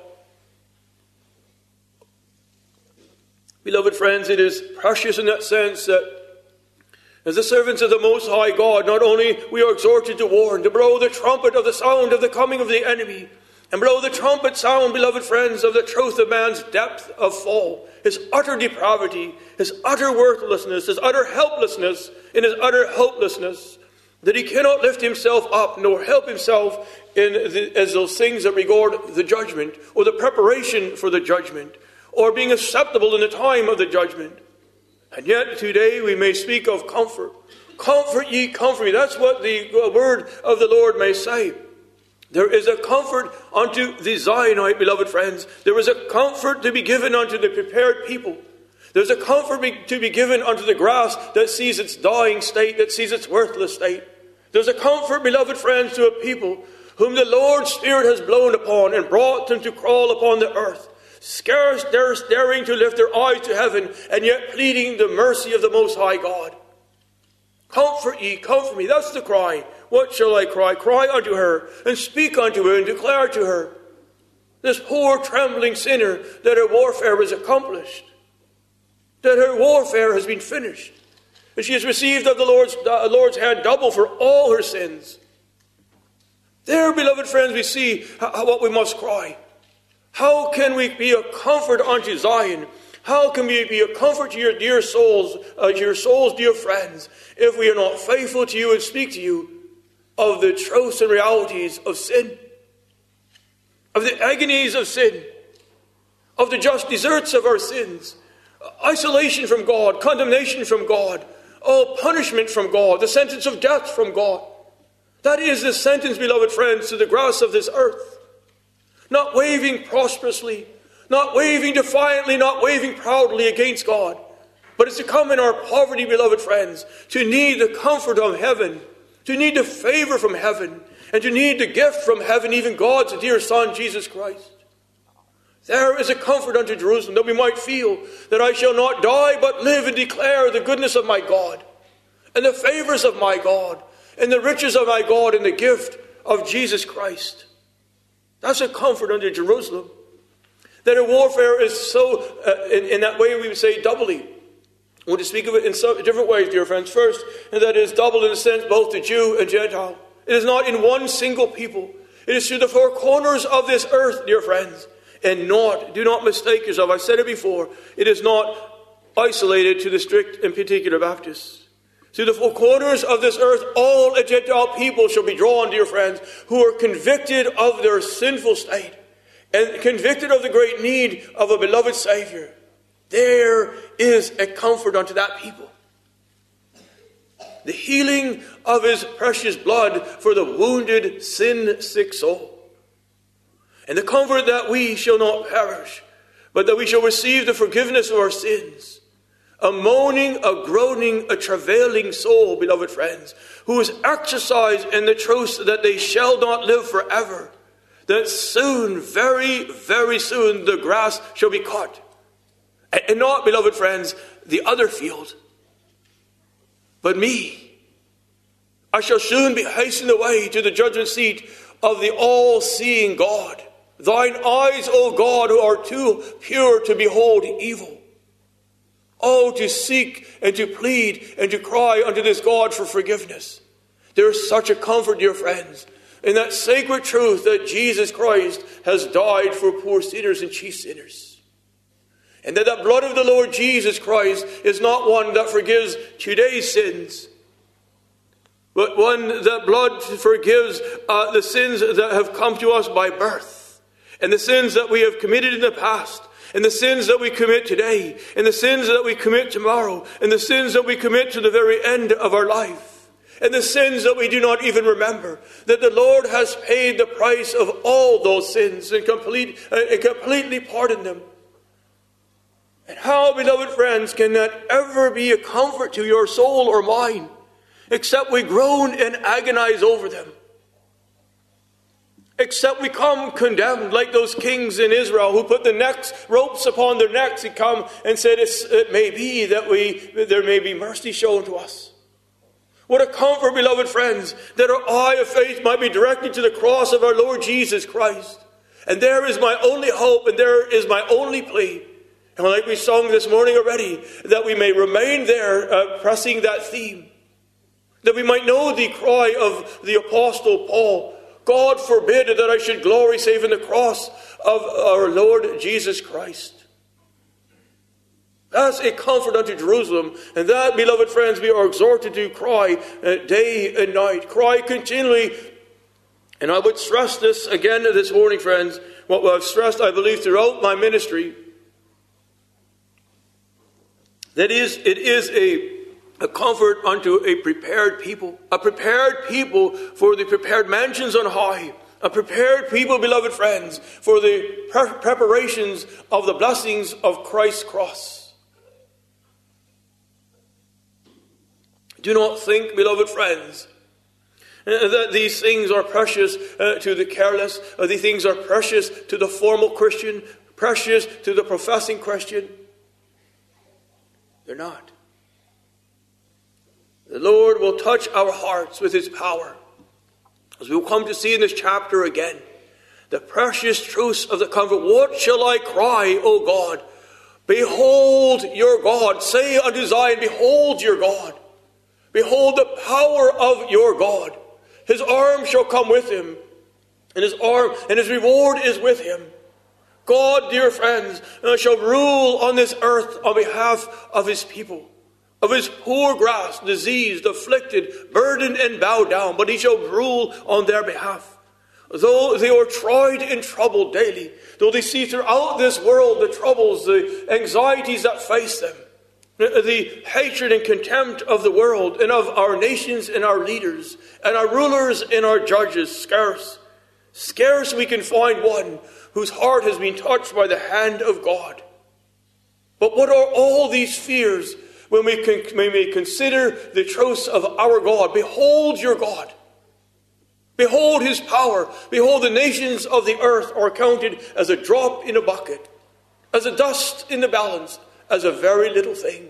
Beloved friends, it is precious in that sense that as the servants of the Most High God, not only we are exhorted to warn, to blow the trumpet of the sound of the coming of the enemy, and blow the trumpet sound, beloved friends, of the truth of man's depth of fall, his utter depravity, his utter worthlessness, his utter helplessness, and his utter hopelessness, that he cannot lift himself up nor help himself in the, as those things that regard the judgment or the preparation for the judgment, or being acceptable in the time of the judgment. And yet today we may speak of comfort. Comfort ye, comfort me. That's what the word of the Lord may say. There is a comfort unto the Zionite, beloved friends. There is a comfort to be given unto the prepared people. There's a comfort to be given unto the grass that sees its dying state, that sees its worthless state. There's a comfort, beloved friends, to a people whom the Lord's Spirit has blown upon and brought them to crawl upon the earth, scarce daring to lift their eyes to heaven, and yet pleading the mercy of the Most High God. Comfort ye, comfort me. That's the cry. What shall I cry? Cry unto her, and speak unto her, and declare to her, this poor trembling sinner, that her warfare is accomplished, that her warfare has been finished, and she has received of the Lord's, uh, Lord's hand double for all her sins. There, beloved friends, we see how, what we must cry. How can we be a comfort unto Zion? How can we be a comfort to your dear souls, uh, to your souls, dear friends, if we are not faithful to you and speak to you of the truths and realities of sin, of the agonies of sin, of the just deserts of our sins, isolation from God, condemnation from God, all punishment from God, the sentence of death from God. That is the sentence, beloved friends, to the grass of this earth. Not waving prosperously, not waving defiantly, not waving proudly against God, but it's to come in our poverty, beloved friends, to need the comfort of heaven, to need the favor from heaven, and to need the gift from heaven, even God's dear Son, Jesus Christ. There is a comfort unto Jerusalem, that we might feel that I shall not die, but live and declare the goodness of my God, and the favors of my God, and the riches of my God, and the gift of Jesus Christ. That's a comfort unto Jerusalem. That our warfare is so, uh, in, in that way we would say doubly. I want to speak of it in some different ways, dear friends. First, and that is double in a sense, both to Jew and Gentile. It is not in one single people. It is through the four corners of this earth, dear friends. And not, do not mistake yourself. I've said it before. It is not isolated to the strict and particular Baptists. Through the four corners of this earth, all Gentile people shall be drawn, dear friends, who are convicted of their sinful state and convicted of the great need of a beloved Savior. There is a comfort unto that people. The healing of his precious blood for the wounded, sin-sick soul. And the comfort that we shall not perish, but that we shall receive the forgiveness of our sins. A moaning, a groaning, a travailing soul, beloved friends, who is exercised in the truth that they shall not live forever. That soon, very, very soon, the grass shall be cut. And not, beloved friends, the other field, but me. I shall soon be hastened away to the judgment seat of the all-seeing God. Thine eyes, O God, who are too pure to behold evil. Oh, to seek and to plead and to cry unto this God for forgiveness. There is such a comfort, dear friends, in that sacred truth that Jesus Christ has died for poor sinners and chief sinners. And that the blood of the Lord Jesus Christ is not one that forgives today's sins, but one that blood forgives uh, the sins that have come to us by birth, and the sins that we have committed in the past, and the sins that we commit today, and the sins that we commit tomorrow, and the sins that we commit to the very end of our life, and the sins that we do not even remember. That the Lord has paid the price of all those sins and, complete, uh, and completely pardoned them. And how, beloved friends, can that ever be a comfort to your soul or mine, except we groan and agonize over them? Except we come condemned like those kings in Israel who put the necks, ropes upon their necks and come and said, it's, it may be that we there may be mercy shown to us. What a comfort, beloved friends, that our eye of faith might be directed to the cross of our Lord Jesus Christ. And there is my only hope, and there is my only plea. And like we sung this morning already, that we may remain there uh, pressing that theme. That we might know the cry of the Apostle Paul, God forbid that I should glory save in the cross of our Lord Jesus Christ. That's a comfort unto Jerusalem. And that, beloved friends, we are exhorted to cry day and night. Cry continually. And I would stress this again this morning, friends. What I've stressed, I believe, throughout my ministry. That is, it is a A comfort unto a prepared people. A prepared people for the prepared mansions on high. A prepared people, beloved friends, for the pre- preparations of the blessings of Christ's cross. Do not think, beloved friends, that these things are precious uh, to the careless. Uh, these things are precious to the formal Christian. Precious to the professing Christian. They're not. The Lord will touch our hearts with his power. As we will come to see in this chapter again, the precious truths of the comfort. What shall I cry, O God? Behold your God. Say unto Zion, behold your God. Behold the power of your God. His arm shall come with him, and his arm and his reward is with him. God, dear friends, uh, shall rule on this earth on behalf of his people, of his poor grass, diseased, afflicted, burdened, and bowed down, but he shall rule on their behalf. Though they are tried and troubled daily, though they see throughout this world the troubles, the anxieties that face them, the hatred and contempt of the world and of our nations and our leaders and our rulers and our judges, scarce, scarce we can find one whose heart has been touched by the hand of God. But what are all these fears when we, can, when we consider the truths of our God? Behold your God. Behold his power. Behold, the nations of the earth are counted as a drop in a bucket, as a dust in the balance, as a very little thing.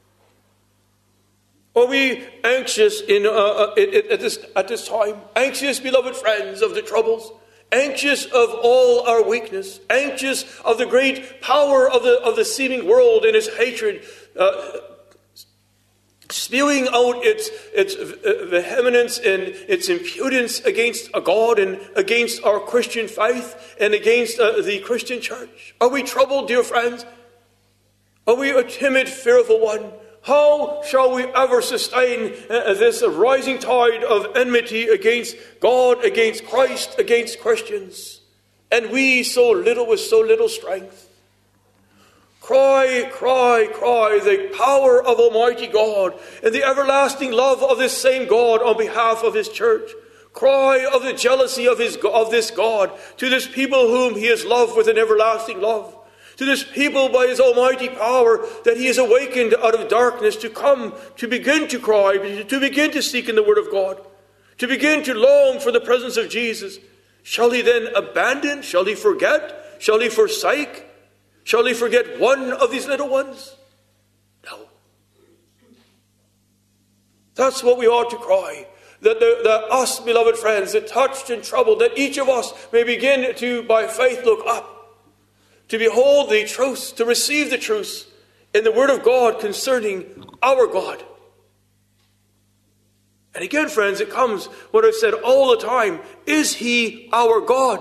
Are we anxious in, uh, uh, at, this, at this time? Anxious, beloved friends, of the troubles? Anxious of all our weakness, anxious of the great power of the, of the seeming world and its hatred, uh, spewing out its, its vehemence and its impudence against a God and against our Christian faith and against uh, the Christian church. Are we troubled, dear friends? Are we a timid, fearful one? How shall we ever sustain uh, this rising tide of enmity against God, against Christ, against Christians? And we so little with so little strength. Cry, cry, cry, the power of Almighty God and the everlasting love of this same God on behalf of his church. Cry of the jealousy of, his, of this God to this people whom he has loved with an everlasting love. To this people by his almighty power that he has awakened out of darkness to come, to begin to cry, to begin to seek in the word of God, to begin to long for the presence of Jesus. Shall he then abandon? Shall he forget? Shall he forsake? Shall he forget one of these little ones? No. That's what we ought to cry. That, the, that us, beloved friends, that touched and troubled, that each of us may begin to, by faith, look up, to behold the truth, to receive the truth in the word of God concerning our God. And again, friends, it comes what I've said all the time. Is he our God?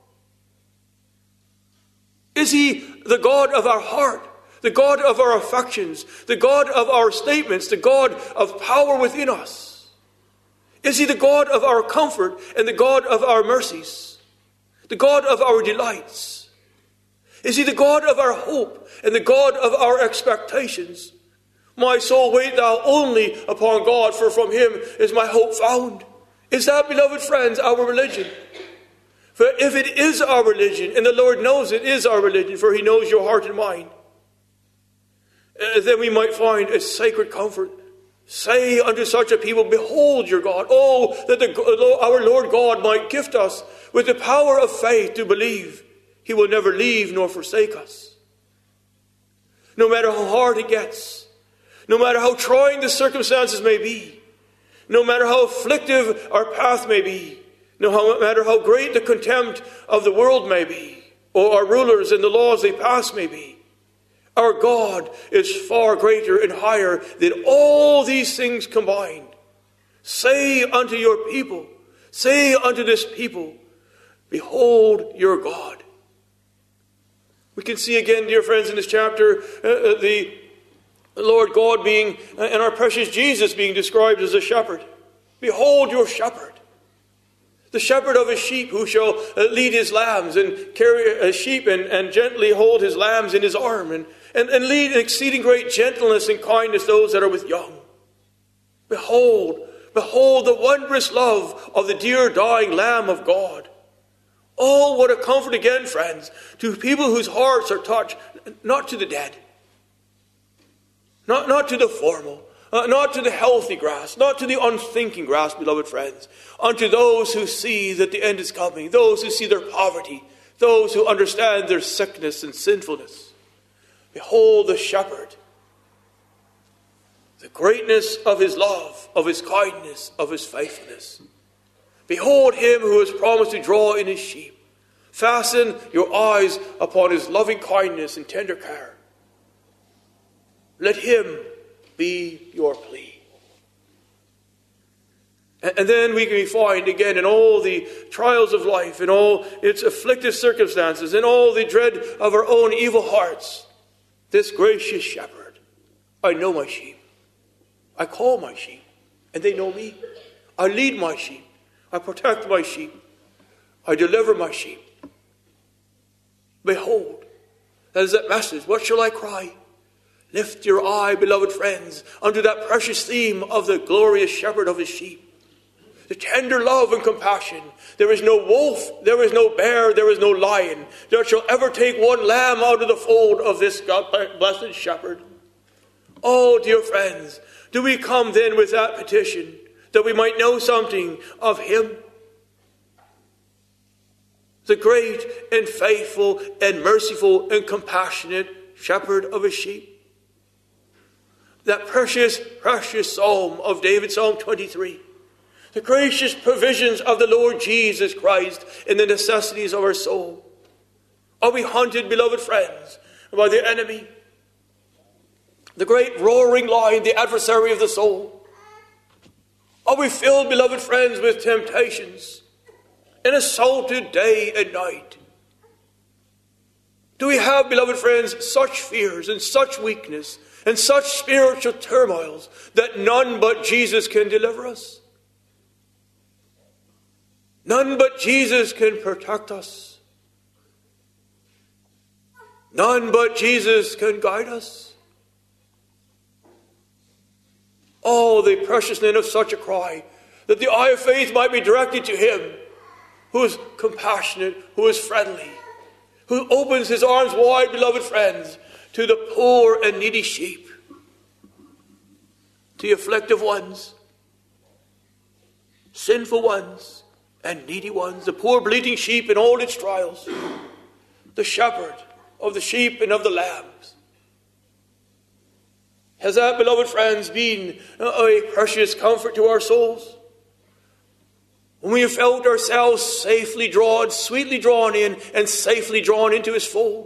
Is he the God of our heart, the God of our affections, the God of our statements, the God of power within us? Is he the God of our comfort and the God of our mercies, the God of our delights? Is he the God of our hope and the God of our expectations? My soul, wait thou only upon God, for from him is my hope found. Is that, beloved friends, our religion? For if it is our religion, and the Lord knows it is our religion, for he knows your heart and mind, then we might find a sacred comfort. Say unto such a people, behold your God. Oh, that the, our Lord God might gift us with the power of faith to believe he will never leave nor forsake us. No matter how hard it gets, no matter how trying the circumstances may be, no matter how afflictive our path may be, no matter how great the contempt of the world may be, or our rulers and the laws they pass may be, our God is far greater and higher than all these things combined. Say unto your people, say unto this people, behold your God. We can see again, dear friends, in this chapter, uh, the Lord God being, uh, and our precious Jesus being described as a shepherd. Behold your shepherd. The shepherd of his sheep, who shall uh, lead his lambs and carry a sheep and, and gently hold his lambs in his arm and, and, and lead in exceeding great gentleness and kindness those that are with young. Behold, behold the wondrous love of the dear dying Lamb of God. Oh, what a comfort again, friends, to people whose hearts are touched, not to the dead, not, not to the formal, uh, not to the healthy grass, not to the unthinking grass, beloved friends, unto those who see that the end is coming, those who see their poverty, those who understand their sickness and sinfulness. Behold the shepherd, the greatness of his love, of his kindness, of his faithfulness. Behold him who has promised to draw in his sheep. Fasten your eyes upon his loving kindness and tender care. Let him be your plea. And then we can find again in all the trials of life, in all its afflictive circumstances, in all the dread of our own evil hearts, this gracious shepherd. I know my sheep. I call my sheep, and they know me. I lead my sheep. I protect my sheep. I deliver my sheep. Behold, that is that message. What shall I cry? Lift your eye, beloved friends, unto that precious theme of the glorious shepherd of his sheep. The tender love and compassion. There is no wolf, there is no bear, there is no lion that shall ever take one lamb out of the fold of this God blessed shepherd. Oh, dear friends, do we come then with that petition that we might know something of him? The great and faithful and merciful and compassionate shepherd of his sheep. That precious, precious psalm of David, Psalm twenty-three. The gracious provisions of the Lord Jesus Christ in the necessities of our soul. Are we hunted, beloved friends, by the enemy? The great roaring lion, the adversary of the soul. Are we filled, beloved friends, with temptations and assaulted day and night? Do we have, beloved friends, such fears and such weakness and such spiritual turmoils that none but Jesus can deliver us? None but Jesus can protect us. None but Jesus can guide us. Oh, the preciousness of such a cry, that the eye of faith might be directed to him who is compassionate, who is friendly, who opens his arms wide, beloved friends, to the poor and needy sheep, to the afflicted ones, sinful ones, and needy ones, the poor bleating sheep in all its trials, the shepherd of the sheep and of the lambs. Has that, beloved friends, been a precious comfort to our souls? When we have felt ourselves safely drawn, sweetly drawn in, and safely drawn into his fold.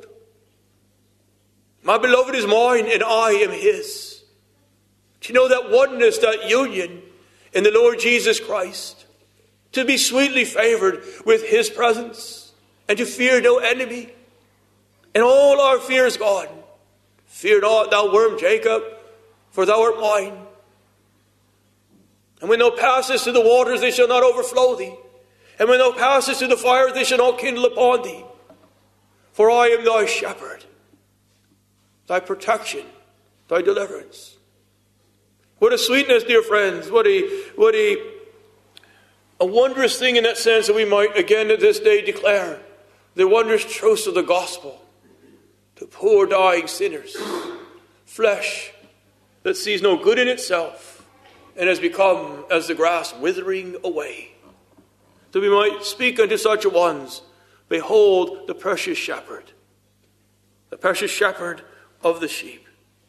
My beloved is mine, and I am his. To know that oneness, that union in the Lord Jesus Christ. To be sweetly favored with his presence, and to fear no enemy, and all our fears gone. Fear not, thou worm Jacob, for thou art mine. And when thou passest through the waters, they shall not overflow thee. And when thou passest through the fire, they shall not kindle upon thee. For I am thy shepherd, thy protection, thy deliverance. What a sweetness, dear friends. What a, what a, a wondrous thing in that sense that we might again at this day declare the wondrous truths of the gospel to poor dying sinners. Flesh that sees no good in itself and has become as the grass withering away. That we might speak unto such a ones, behold the precious shepherd, the precious shepherd of the sheep.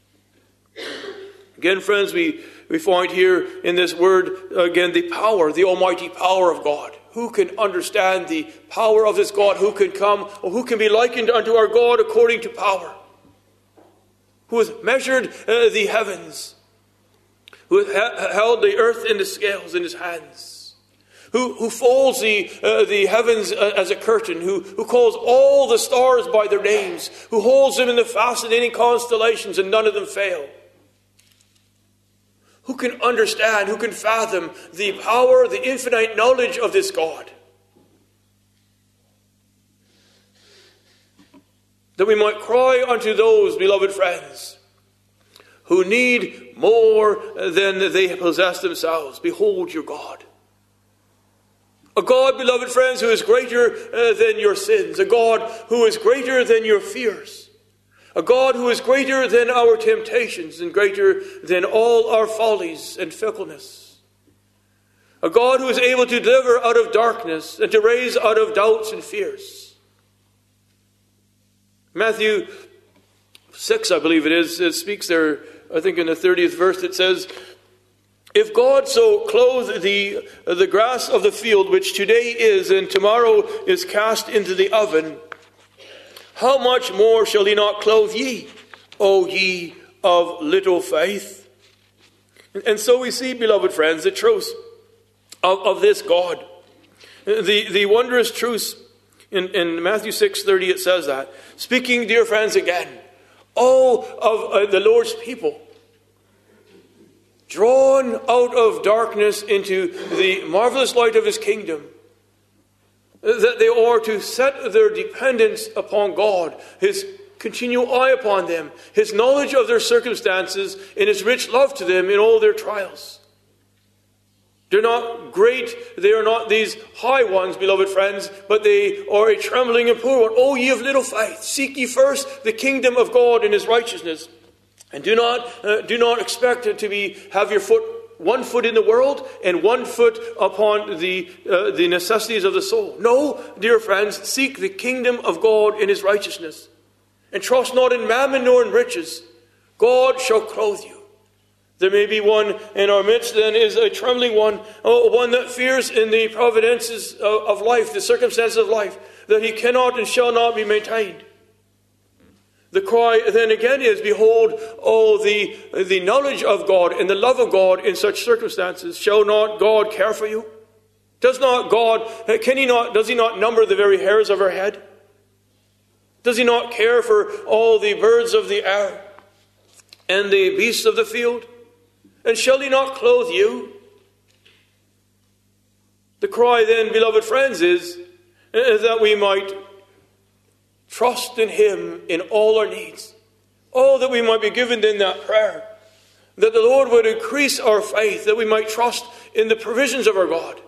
Again, friends, we, we find here in this word, again, the power, the almighty power of God. Who can understand the power of this God? Who can come, or who can be likened unto our God according to power? Who has measured uh, the heavens? Who has ha- held the earth in the scales in his hands? Who, who folds the, uh, the heavens uh, as a curtain? Who, who calls all the stars by their names? Who holds them in the fascinating constellations and none of them fail? Who can understand, who can fathom the power, the infinite knowledge of this God? That we might cry unto those, beloved friends, who need more than they possess themselves. Behold your God. A God, beloved friends, who is greater uh, than your sins. A God who is greater than your fears. A God who is greater than our temptations and greater than all our follies and fickleness. A God who is able to deliver out of darkness and to raise out of doubts and fears. Matthew six, I believe it is, it speaks there, I think in the thirtieth verse, it says, if God so clothe the, the grass of the field, which today is and tomorrow is cast into the oven, how much more shall he not clothe ye, O ye of little faith? And so we see, beloved friends, the truth of, of this God. The, the wondrous truths in, in Matthew six thirty, it says that. Speaking, dear friends, again, oh, of uh, the Lord's people, drawn out of darkness into the marvelous light of his kingdom, that they are to set their dependence upon God, his continual eye upon them, his knowledge of their circumstances, and his rich love to them in all their trials. They're not great, they are not these high ones, beloved friends, but they are a trembling and poor one. O ye of little faith, seek ye first the kingdom of God and his righteousness. And do not uh, do not expect to be have your foot one foot in the world and one foot upon the uh, the necessities of the soul. No, dear friends, seek the kingdom of God and his righteousness, and trust not in mammon nor in riches. God shall clothe you. There may be one in our midst, then, is a trembling one, oh, one that fears in the providences of, of life, the circumstances of life, that he cannot and shall not be maintained. The cry then again is, behold, oh, the, the knowledge of God and the love of God in such circumstances. Shall not God care for you? Does not God, can he not, does he not number the very hairs of our head? Does he not care for all the birds of the air and the beasts of the field? And shall he not clothe you? The cry then, beloved friends, is that we might trust in him in all our needs. Oh, that we might be given in that prayer. That the Lord would increase our faith, that we might trust in the provisions of our God.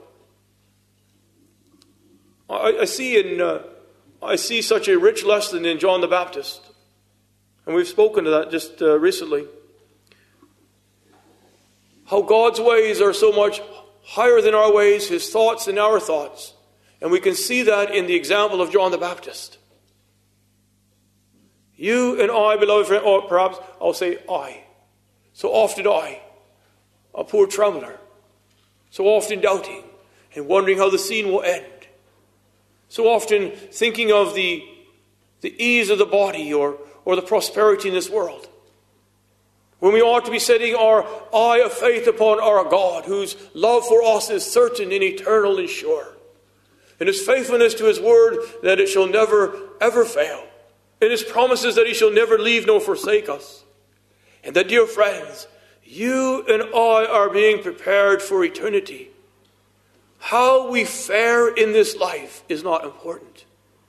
I, I see in uh, I see such a rich lesson in John the Baptist. And we've spoken to that just uh, recently. How God's ways are so much higher than our ways, his thoughts than our thoughts. And we can see that in the example of John the Baptist. You and I, beloved friend, or perhaps I'll say I. So often I, a poor trembler, so often doubting and wondering how the scene will end. So often thinking of the, the ease of the body or, or the prosperity in this world. When we ought to be setting our eye of faith upon our God, whose love for us is certain and eternal and sure. And his faithfulness to his word, that it shall never, ever fail. And his promises that he shall never leave nor forsake us. And that, dear friends, you and I are being prepared for eternity. How we fare in this life is not important.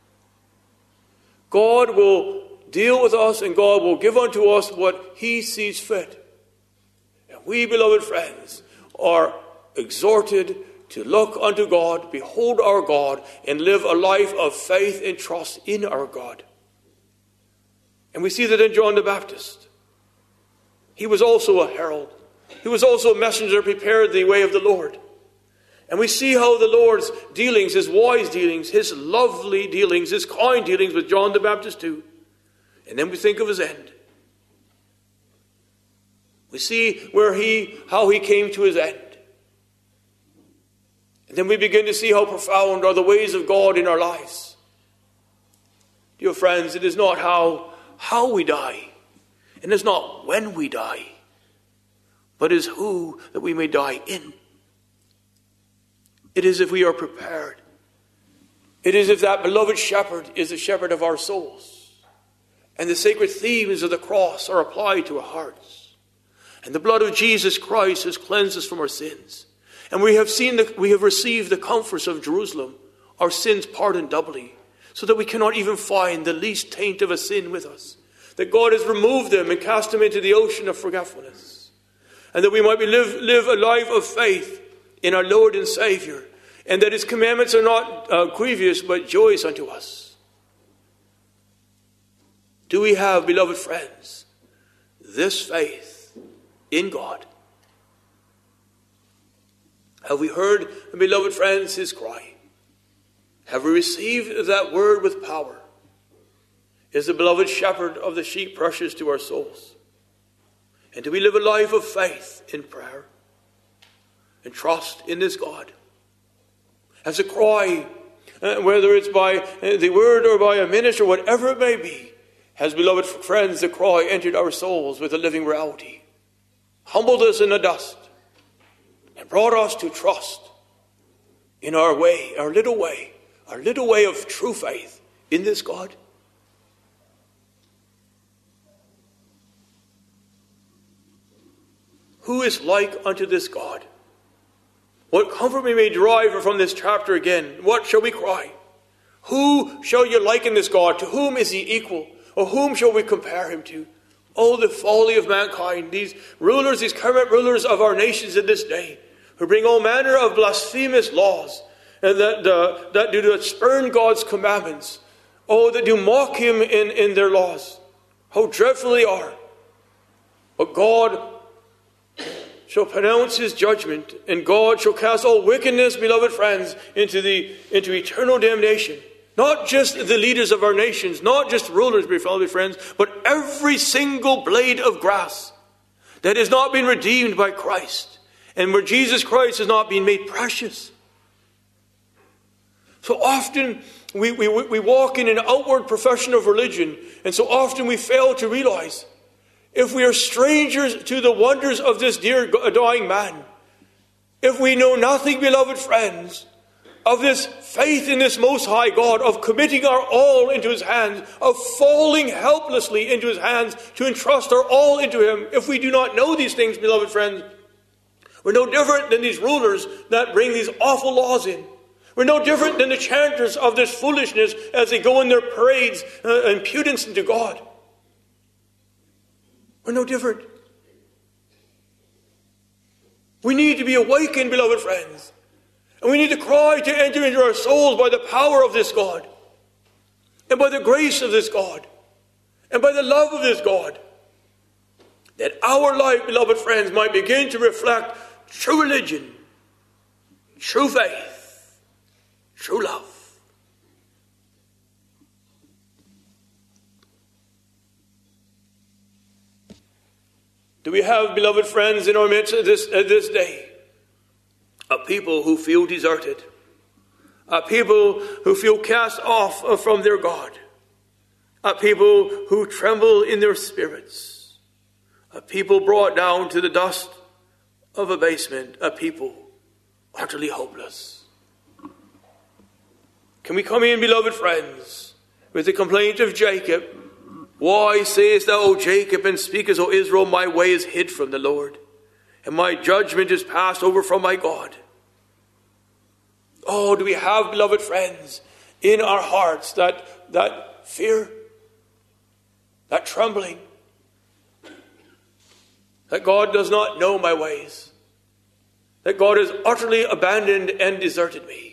God will deal with us, and God will give unto us what he sees fit. And we, beloved friends, are exhorted to look unto God, behold our God, and live a life of faith and trust in our God. And we see that in John the Baptist. He was also a herald. He was also a messenger, prepared the way of the Lord. And we see how the Lord's dealings, his wise dealings, his lovely dealings, his kind dealings with John the Baptist too. And then we think of his end. We see where he, how he came to his end. And then we begin to see how profound are the ways of God in our lives. Dear friends, it is not how, how we die. And it's not when we die. But it is who that we may die in. It is if we are prepared. It is if that beloved shepherd is the shepherd of our souls. And the sacred themes of the cross are applied to our hearts. And the blood of Jesus Christ has cleansed us from our sins. And we have seen that we have received the comforts of Jerusalem, our sins pardoned doubly, so that we cannot even find the least taint of a sin with us. That God has removed them and cast them into the ocean of forgetfulness. And that we might be live, live a life of faith in our Lord and Savior. And that his commandments are not uh, grievous, but joyous unto us. Do we have, beloved friends, this faith in God? Have we heard, beloved friends, his cry? Have we received that word with power? Is the beloved shepherd of the sheep precious to our souls? And do we live a life of faith in prayer and trust in this God? As a cry, uh, whether it's by uh, the word or by a minister, whatever it may be, has, beloved friends, the cry entered our souls with a living reality, humbled us in the dust, and brought us to trust in our way, our little way, our little way of true faith in this God? Who is like unto this God? What comfort we may derive from this chapter again. What shall we cry? Who shall you liken this God? To whom is he equal? Or whom shall we compare him to? Oh, the folly of mankind. These rulers, these current rulers of our nations in this day, who bring all manner of blasphemous laws, and that, uh, that do not spurn God's commandments. Oh, that do mock him in, in their laws. How dreadful they are. But God shall pronounce his judgment, and God shall cast all wickedness, beloved friends, into the into eternal damnation. Not just the leaders of our nations, not just rulers, beloved friends, but every single blade of grass that has not been redeemed by Christ, and where Jesus Christ has not been made precious. So often we, we, we walk in an outward profession of religion, and so often we fail to realize, if we are strangers to the wonders of this dear dying man, if we know nothing, beloved friends, of this faith in this Most High God, of committing our all into his hands, of falling helplessly into his hands to entrust our all into him, if we do not know these things, beloved friends, we're no different than these rulers that bring these awful laws in. We're no different than the chanters of this foolishness as they go in their parades uh, and impudence into God. We're no different. We need to be awakened, beloved friends. And we need to cry to enter into our souls by the power of this God. And by the grace of this God. And by the love of this God. That our life, beloved friends, might begin to reflect true religion, true faith, true love. Do we have, beloved friends, in our midst at this, at this day, a people who feel deserted, a people who feel cast off from their God, a people who tremble in their spirits, a people brought down to the dust of abasement, a people utterly hopeless? Can we come in, beloved friends, with the complaint of Jacob? Why sayest thou, O Jacob, and speakest, O Israel, my way is hid from the Lord, and my judgment is passed over from my God? Oh, do we have, beloved friends, in our hearts that, that fear, that trembling, that God does not know my ways, that God has utterly abandoned and deserted me?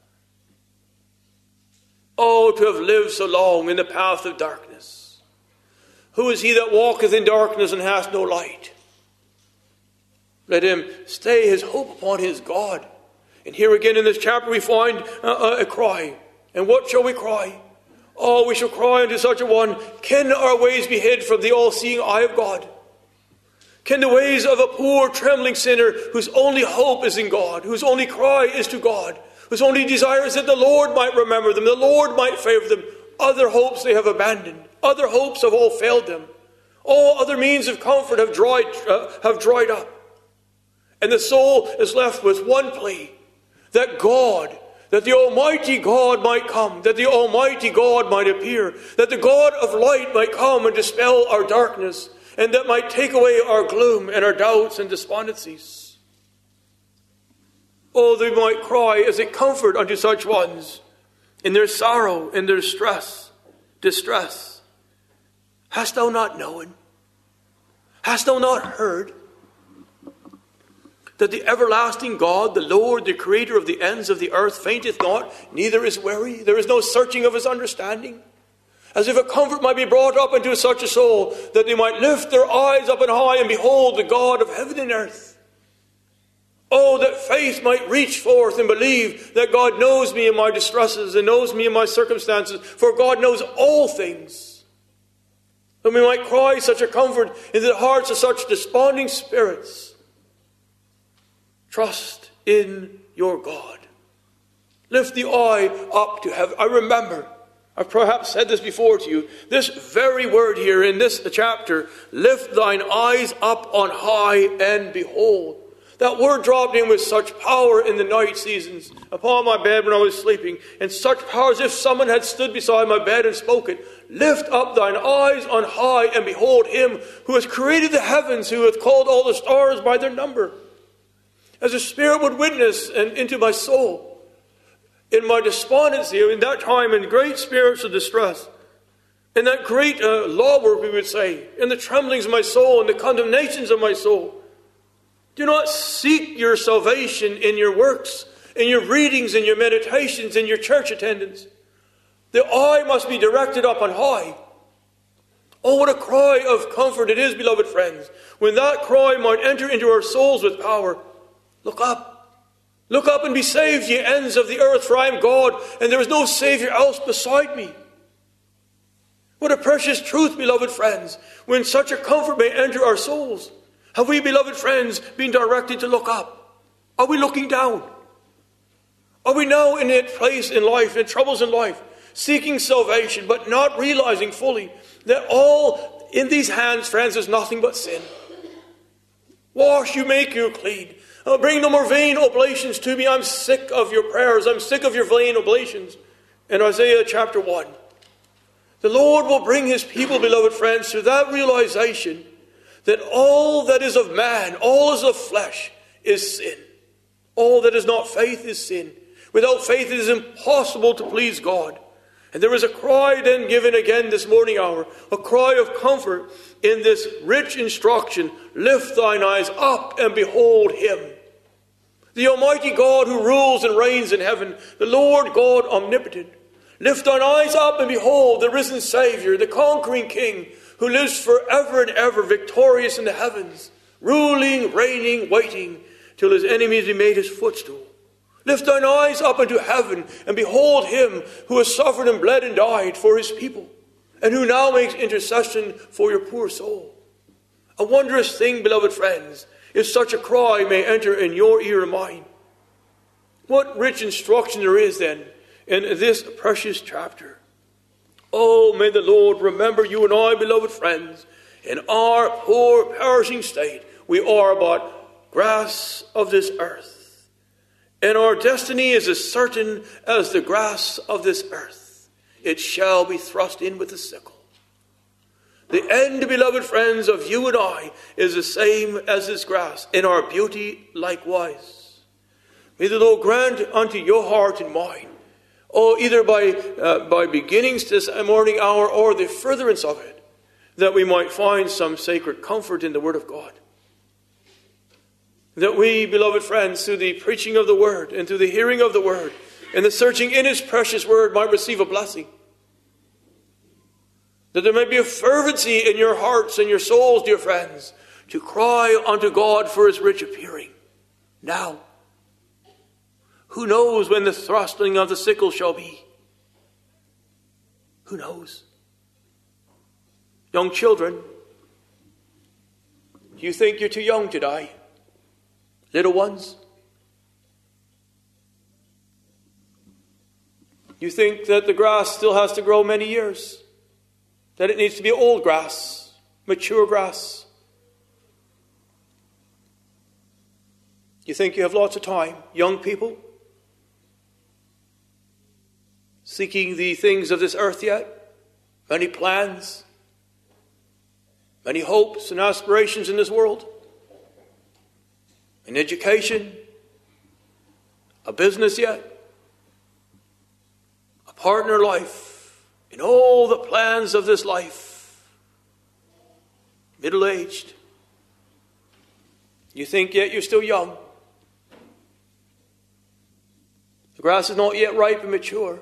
Oh, to have lived so long in the path of darkness. Who is he that walketh in darkness and hath no light? Let him stay his hope upon his God. And here again in this chapter we find a, a cry. And what shall we cry? Oh, we shall cry unto such a one, can our ways be hid from the all-seeing eye of God? Can the ways of a poor trembling sinner whose only hope is in God, whose only cry is to God, whose only desire is that the Lord might remember them, the Lord might favor them, other hopes they have abandoned. Other hopes have all failed them. All other means of comfort have dried, uh, have dried up. And the soul is left with one plea, that God, that the Almighty God might come, that the Almighty God might appear, that the God of light might come and dispel our darkness, and that might take away our gloom and our doubts and despondencies. Oh, they might cry as a comfort unto such ones in their sorrow, in their stress, distress. Hast thou not known? Hast thou not heard that the everlasting God, the Lord, the creator of the ends of the earth, fainteth not, neither is weary? There is no searching of his understanding. As if a comfort might be brought up into such a soul, that they might lift their eyes up and high and behold the God of heaven and earth. Oh, that faith might reach forth and believe that God knows me in my distresses and knows me in my circumstances, for God knows all things. And we might cry such a comfort into the hearts of such desponding spirits. Trust in your God. Lift the eye up to heaven. I remember, I've perhaps said this before to you, this very word here in this chapter, lift thine eyes up on high and behold. That word dropped in with such power in the night seasons upon my bed when I was sleeping, and such power as if someone had stood beside my bed and spoken. Lift up thine eyes on high, and behold him who has created the heavens, who hath called all the stars by their number. As a spirit would witness and into my soul, in my despondency, in that time, in great spirits of distress, in that great uh, law work, we would say, in the tremblings of my soul, and the condemnations of my soul. Do not seek your salvation in your works, in your readings, in your meditations, in your church attendance. The eye must be directed up on high. Oh, what a cry of comfort it is, beloved friends, when that cry might enter into our souls with power. Look up. Look up and be saved, ye ends of the earth, for I am God, and there is no Savior else beside me. What a precious truth, beloved friends, when such a comfort may enter our souls. Have we, beloved friends, been directed to look up? Are we looking down? Are we now in a place in life, in troubles in life, seeking salvation, but not realizing fully that all in these hands, friends, is nothing but sin? Wash, you make you clean. Oh, bring no more vain oblations to me. I'm sick of your prayers. I'm sick of your vain oblations. In Isaiah chapter one. The Lord will bring his people, beloved friends, to that realization that all that is of man, all is of flesh, is sin. All that is not faith is sin. Without faith it is impossible to please God. And there is a cry then given again this morning hour, a cry of comfort in this rich instruction. Lift thine eyes up and behold him. The Almighty God who rules and reigns in heaven, the Lord God omnipotent. Lift thine eyes up and behold the risen Savior, the conquering King, who lives forever and ever victorious in the heavens, ruling, reigning, waiting, till his enemies be made his footstool. Lift thine eyes up into heaven, and behold him who has suffered and bled and died for his people, and who now makes intercession for your poor soul. A wondrous thing, beloved friends, if such a cry may enter in your ear and mine. What rich instruction there is then in this precious chapter. Oh, may the Lord remember you and I, beloved friends, in our poor perishing state. We are but grass of this earth, and our destiny is as certain as the grass of this earth. It shall be thrust in with the sickle. The end, beloved friends, of you and I is the same as this grass, in our beauty likewise. May the Lord grant unto your heart and mine, or either by uh, by beginnings this morning hour or the furtherance of it, that we might find some sacred comfort in the Word of God. That we, beloved friends, through the preaching of the Word and through the hearing of the Word and the searching in His precious Word might receive a blessing. That there may be a fervency in your hearts and your souls, dear friends, to cry unto God for His rich appearing. Now, who knows when the thrusting of the sickle shall be? Who knows? Young children, do you think you're too young to die? Little ones? You think that the grass still has to grow many years? That it needs to be old grass, mature grass? You think you have lots of time? Young people? Seeking the things of this earth yet? Many plans? Many hopes and aspirations in this world? An education? A business yet? A partner life? In all the plans of this life? Middle-aged? You think yet you're still young? The grass is not yet ripe and mature.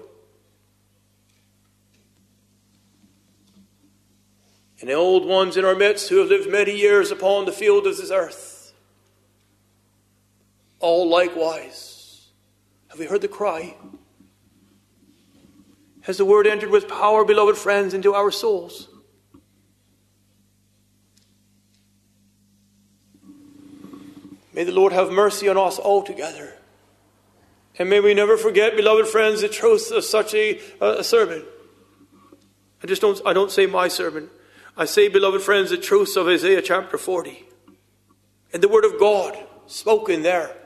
And the old ones in our midst who have lived many years upon the field of this earth, all likewise. Have we heard the cry? Has the word entered with power, beloved friends, into our souls? May the Lord have mercy on us altogether. And may we never forget, beloved friends, the truth of such a, a sermon. I just don't, I don't say my sermon. I say, beloved friends, the truths of Isaiah chapter forty. And the word of God spoken there.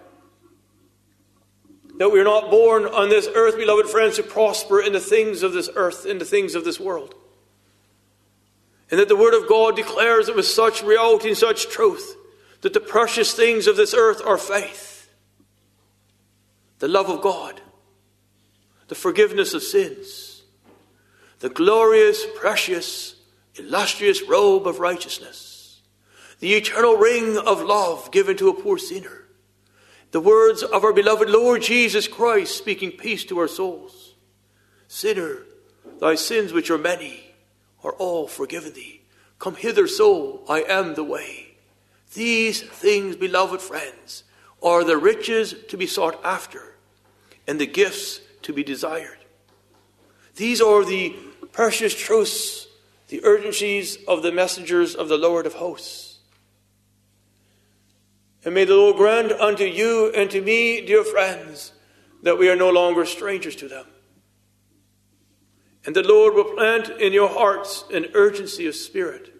That we are not born on this earth, beloved friends, to prosper in the things of this earth, in the things of this world. And that the Word of God declares it with such reality and such truth that the precious things of this earth are faith, the love of God, the forgiveness of sins, the glorious, precious, illustrious robe of righteousness, the eternal ring of love given to a poor sinner, the words of our beloved Lord Jesus Christ speaking peace to our souls. Sinner, thy sins which are many are all forgiven thee. Come hither, soul, I am the way. These things, beloved friends, are the riches to be sought after and the gifts to be desired. These are the precious truths, the urgencies of the messengers of the Lord of hosts. And may the Lord grant unto you and to me, dear friends, that we are no longer strangers to them. And the Lord will plant in your hearts an urgency of spirit,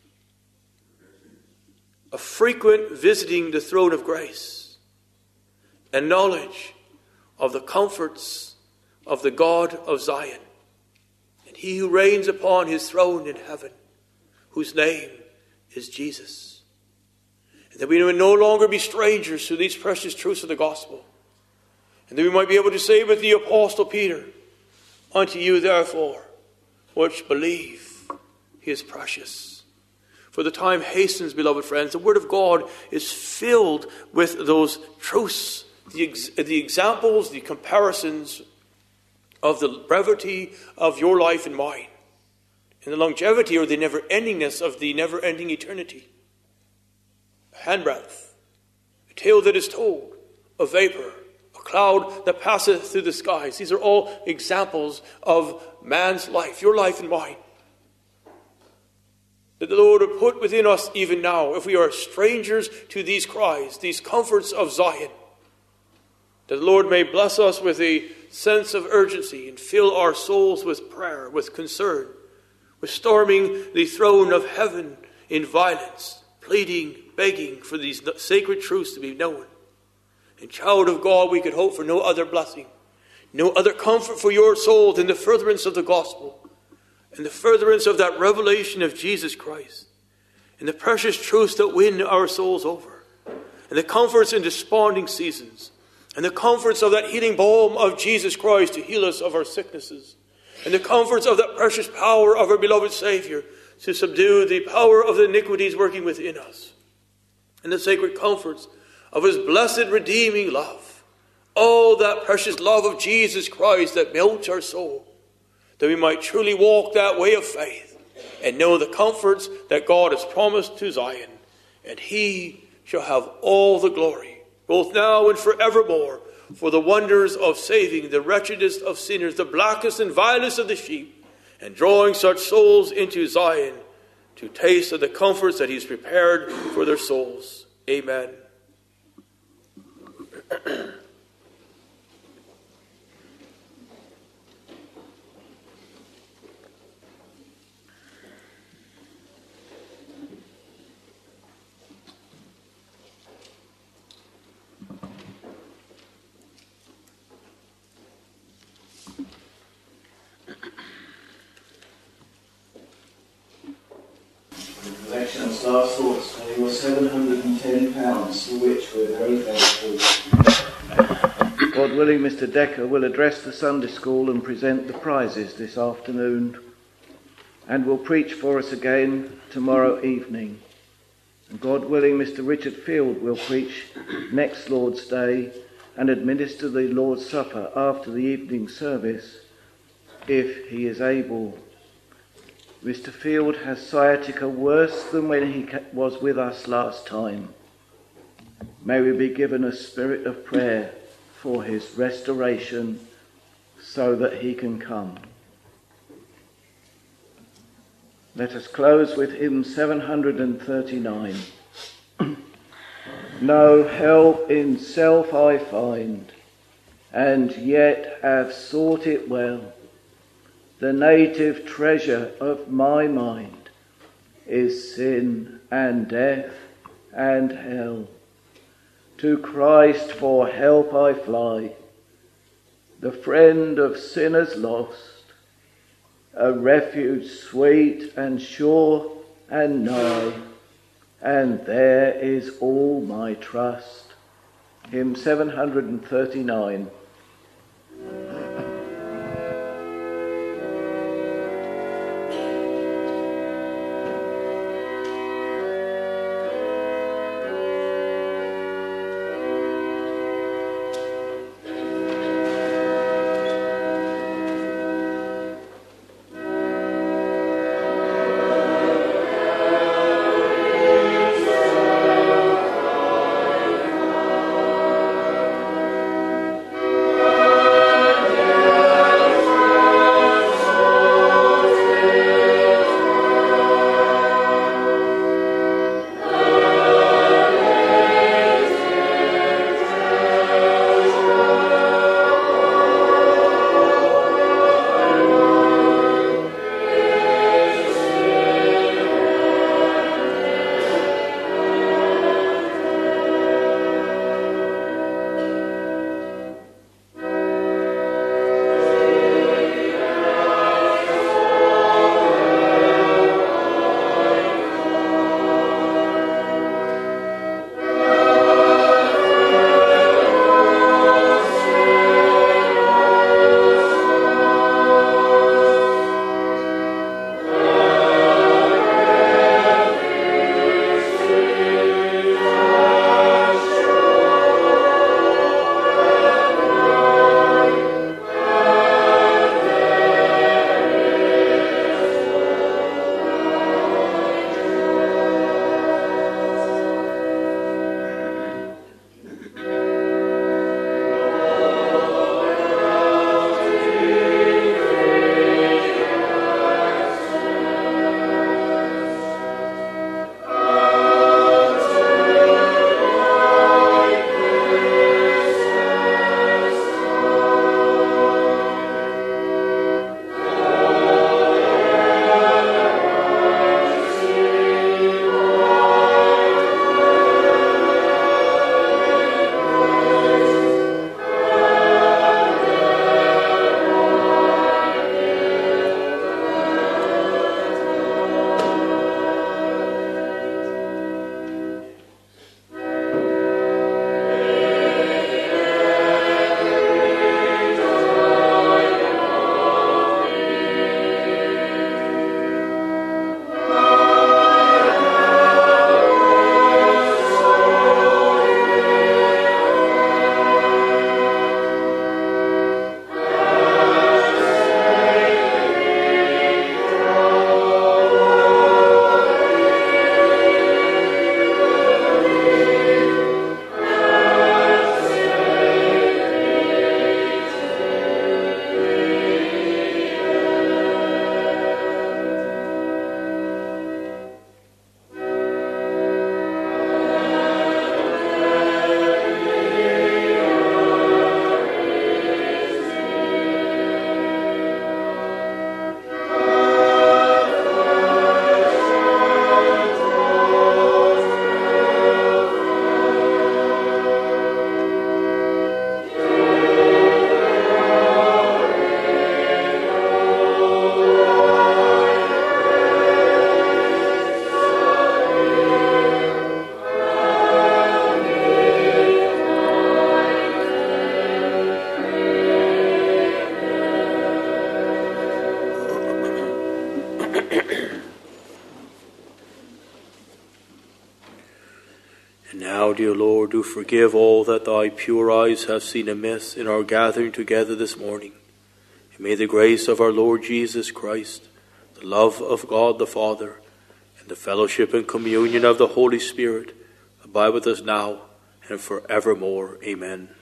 a frequent visiting the throne of grace, and knowledge of the comforts of the God of Zion, and he who reigns upon his throne in heaven, whose name is Jesus. And that we may no longer be strangers to these precious truths of the gospel, and that we might be able to say with the Apostle Peter, unto you therefore, which believe, he is precious. For the time hastens, beloved friends. The Word of God is filled with those truths, the, ex- the examples, the comparisons of the brevity of your life and mine, and the longevity or the never-endingness of the never-ending eternity. A handbreadth, a tale that is told, a vapor, a cloud that passeth through the skies. These are all examples of man's life, your life and mine, that the Lord will put within us even now, if we are strangers to these cries, these comforts of Zion, that the Lord may bless us with a sense of urgency and fill our souls with prayer, with concern, with storming the throne of heaven in violence, pleading, begging for these sacred truths to be known. And child of God, we could hope for no other blessing, no other comfort for your soul than the furtherance of the gospel and the furtherance of that revelation of Jesus Christ and the precious truths that win our souls over, and the comforts in desponding seasons, and the comforts of that healing balm of Jesus Christ to heal us of our sicknesses, and the comforts of that precious power of our beloved Savior to subdue the power of the iniquities working within us, and the sacred comforts of his blessed redeeming love. All that precious love of Jesus Christ that melts our soul, that we might truly walk that way of faith and know the comforts that God has promised to Zion. And he shall have all the glory, both now and forevermore, for the wonders of saving the wretchedest of sinners, the blackest and vilest of the sheep, and drawing such souls into Zion to taste of the comforts that he's prepared for their souls. Amen. Collections last autumn was seven hundred and ten pounds, for which we're very thankful. God willing, Mister Decker will address the Sunday school and present the prizes this afternoon, and will preach for us again tomorrow evening. And God willing, Mister Richard Field will preach next Lord's Day and administer the Lord's Supper after the evening service, if he is able. Mister Field has sciatica worse than when he was with us last time. May we be given a spirit of prayer for his restoration so that he can come. Let us close with hymn seven hundred thirty-nine. No help in self I find, and yet have sought it well. The native treasure of my mind is sin and death and hell. To Christ for help I fly, the friend of sinners lost, a refuge sweet and sure and nigh, and there is all my trust. Hymn seven thirty-nine. And now, dear Lord, do forgive all that thy pure eyes have seen amiss in our gathering together this morning. And may the grace of our Lord Jesus Christ, the love of God the Father, and the fellowship and communion of the Holy Spirit abide with us now and forevermore. Amen.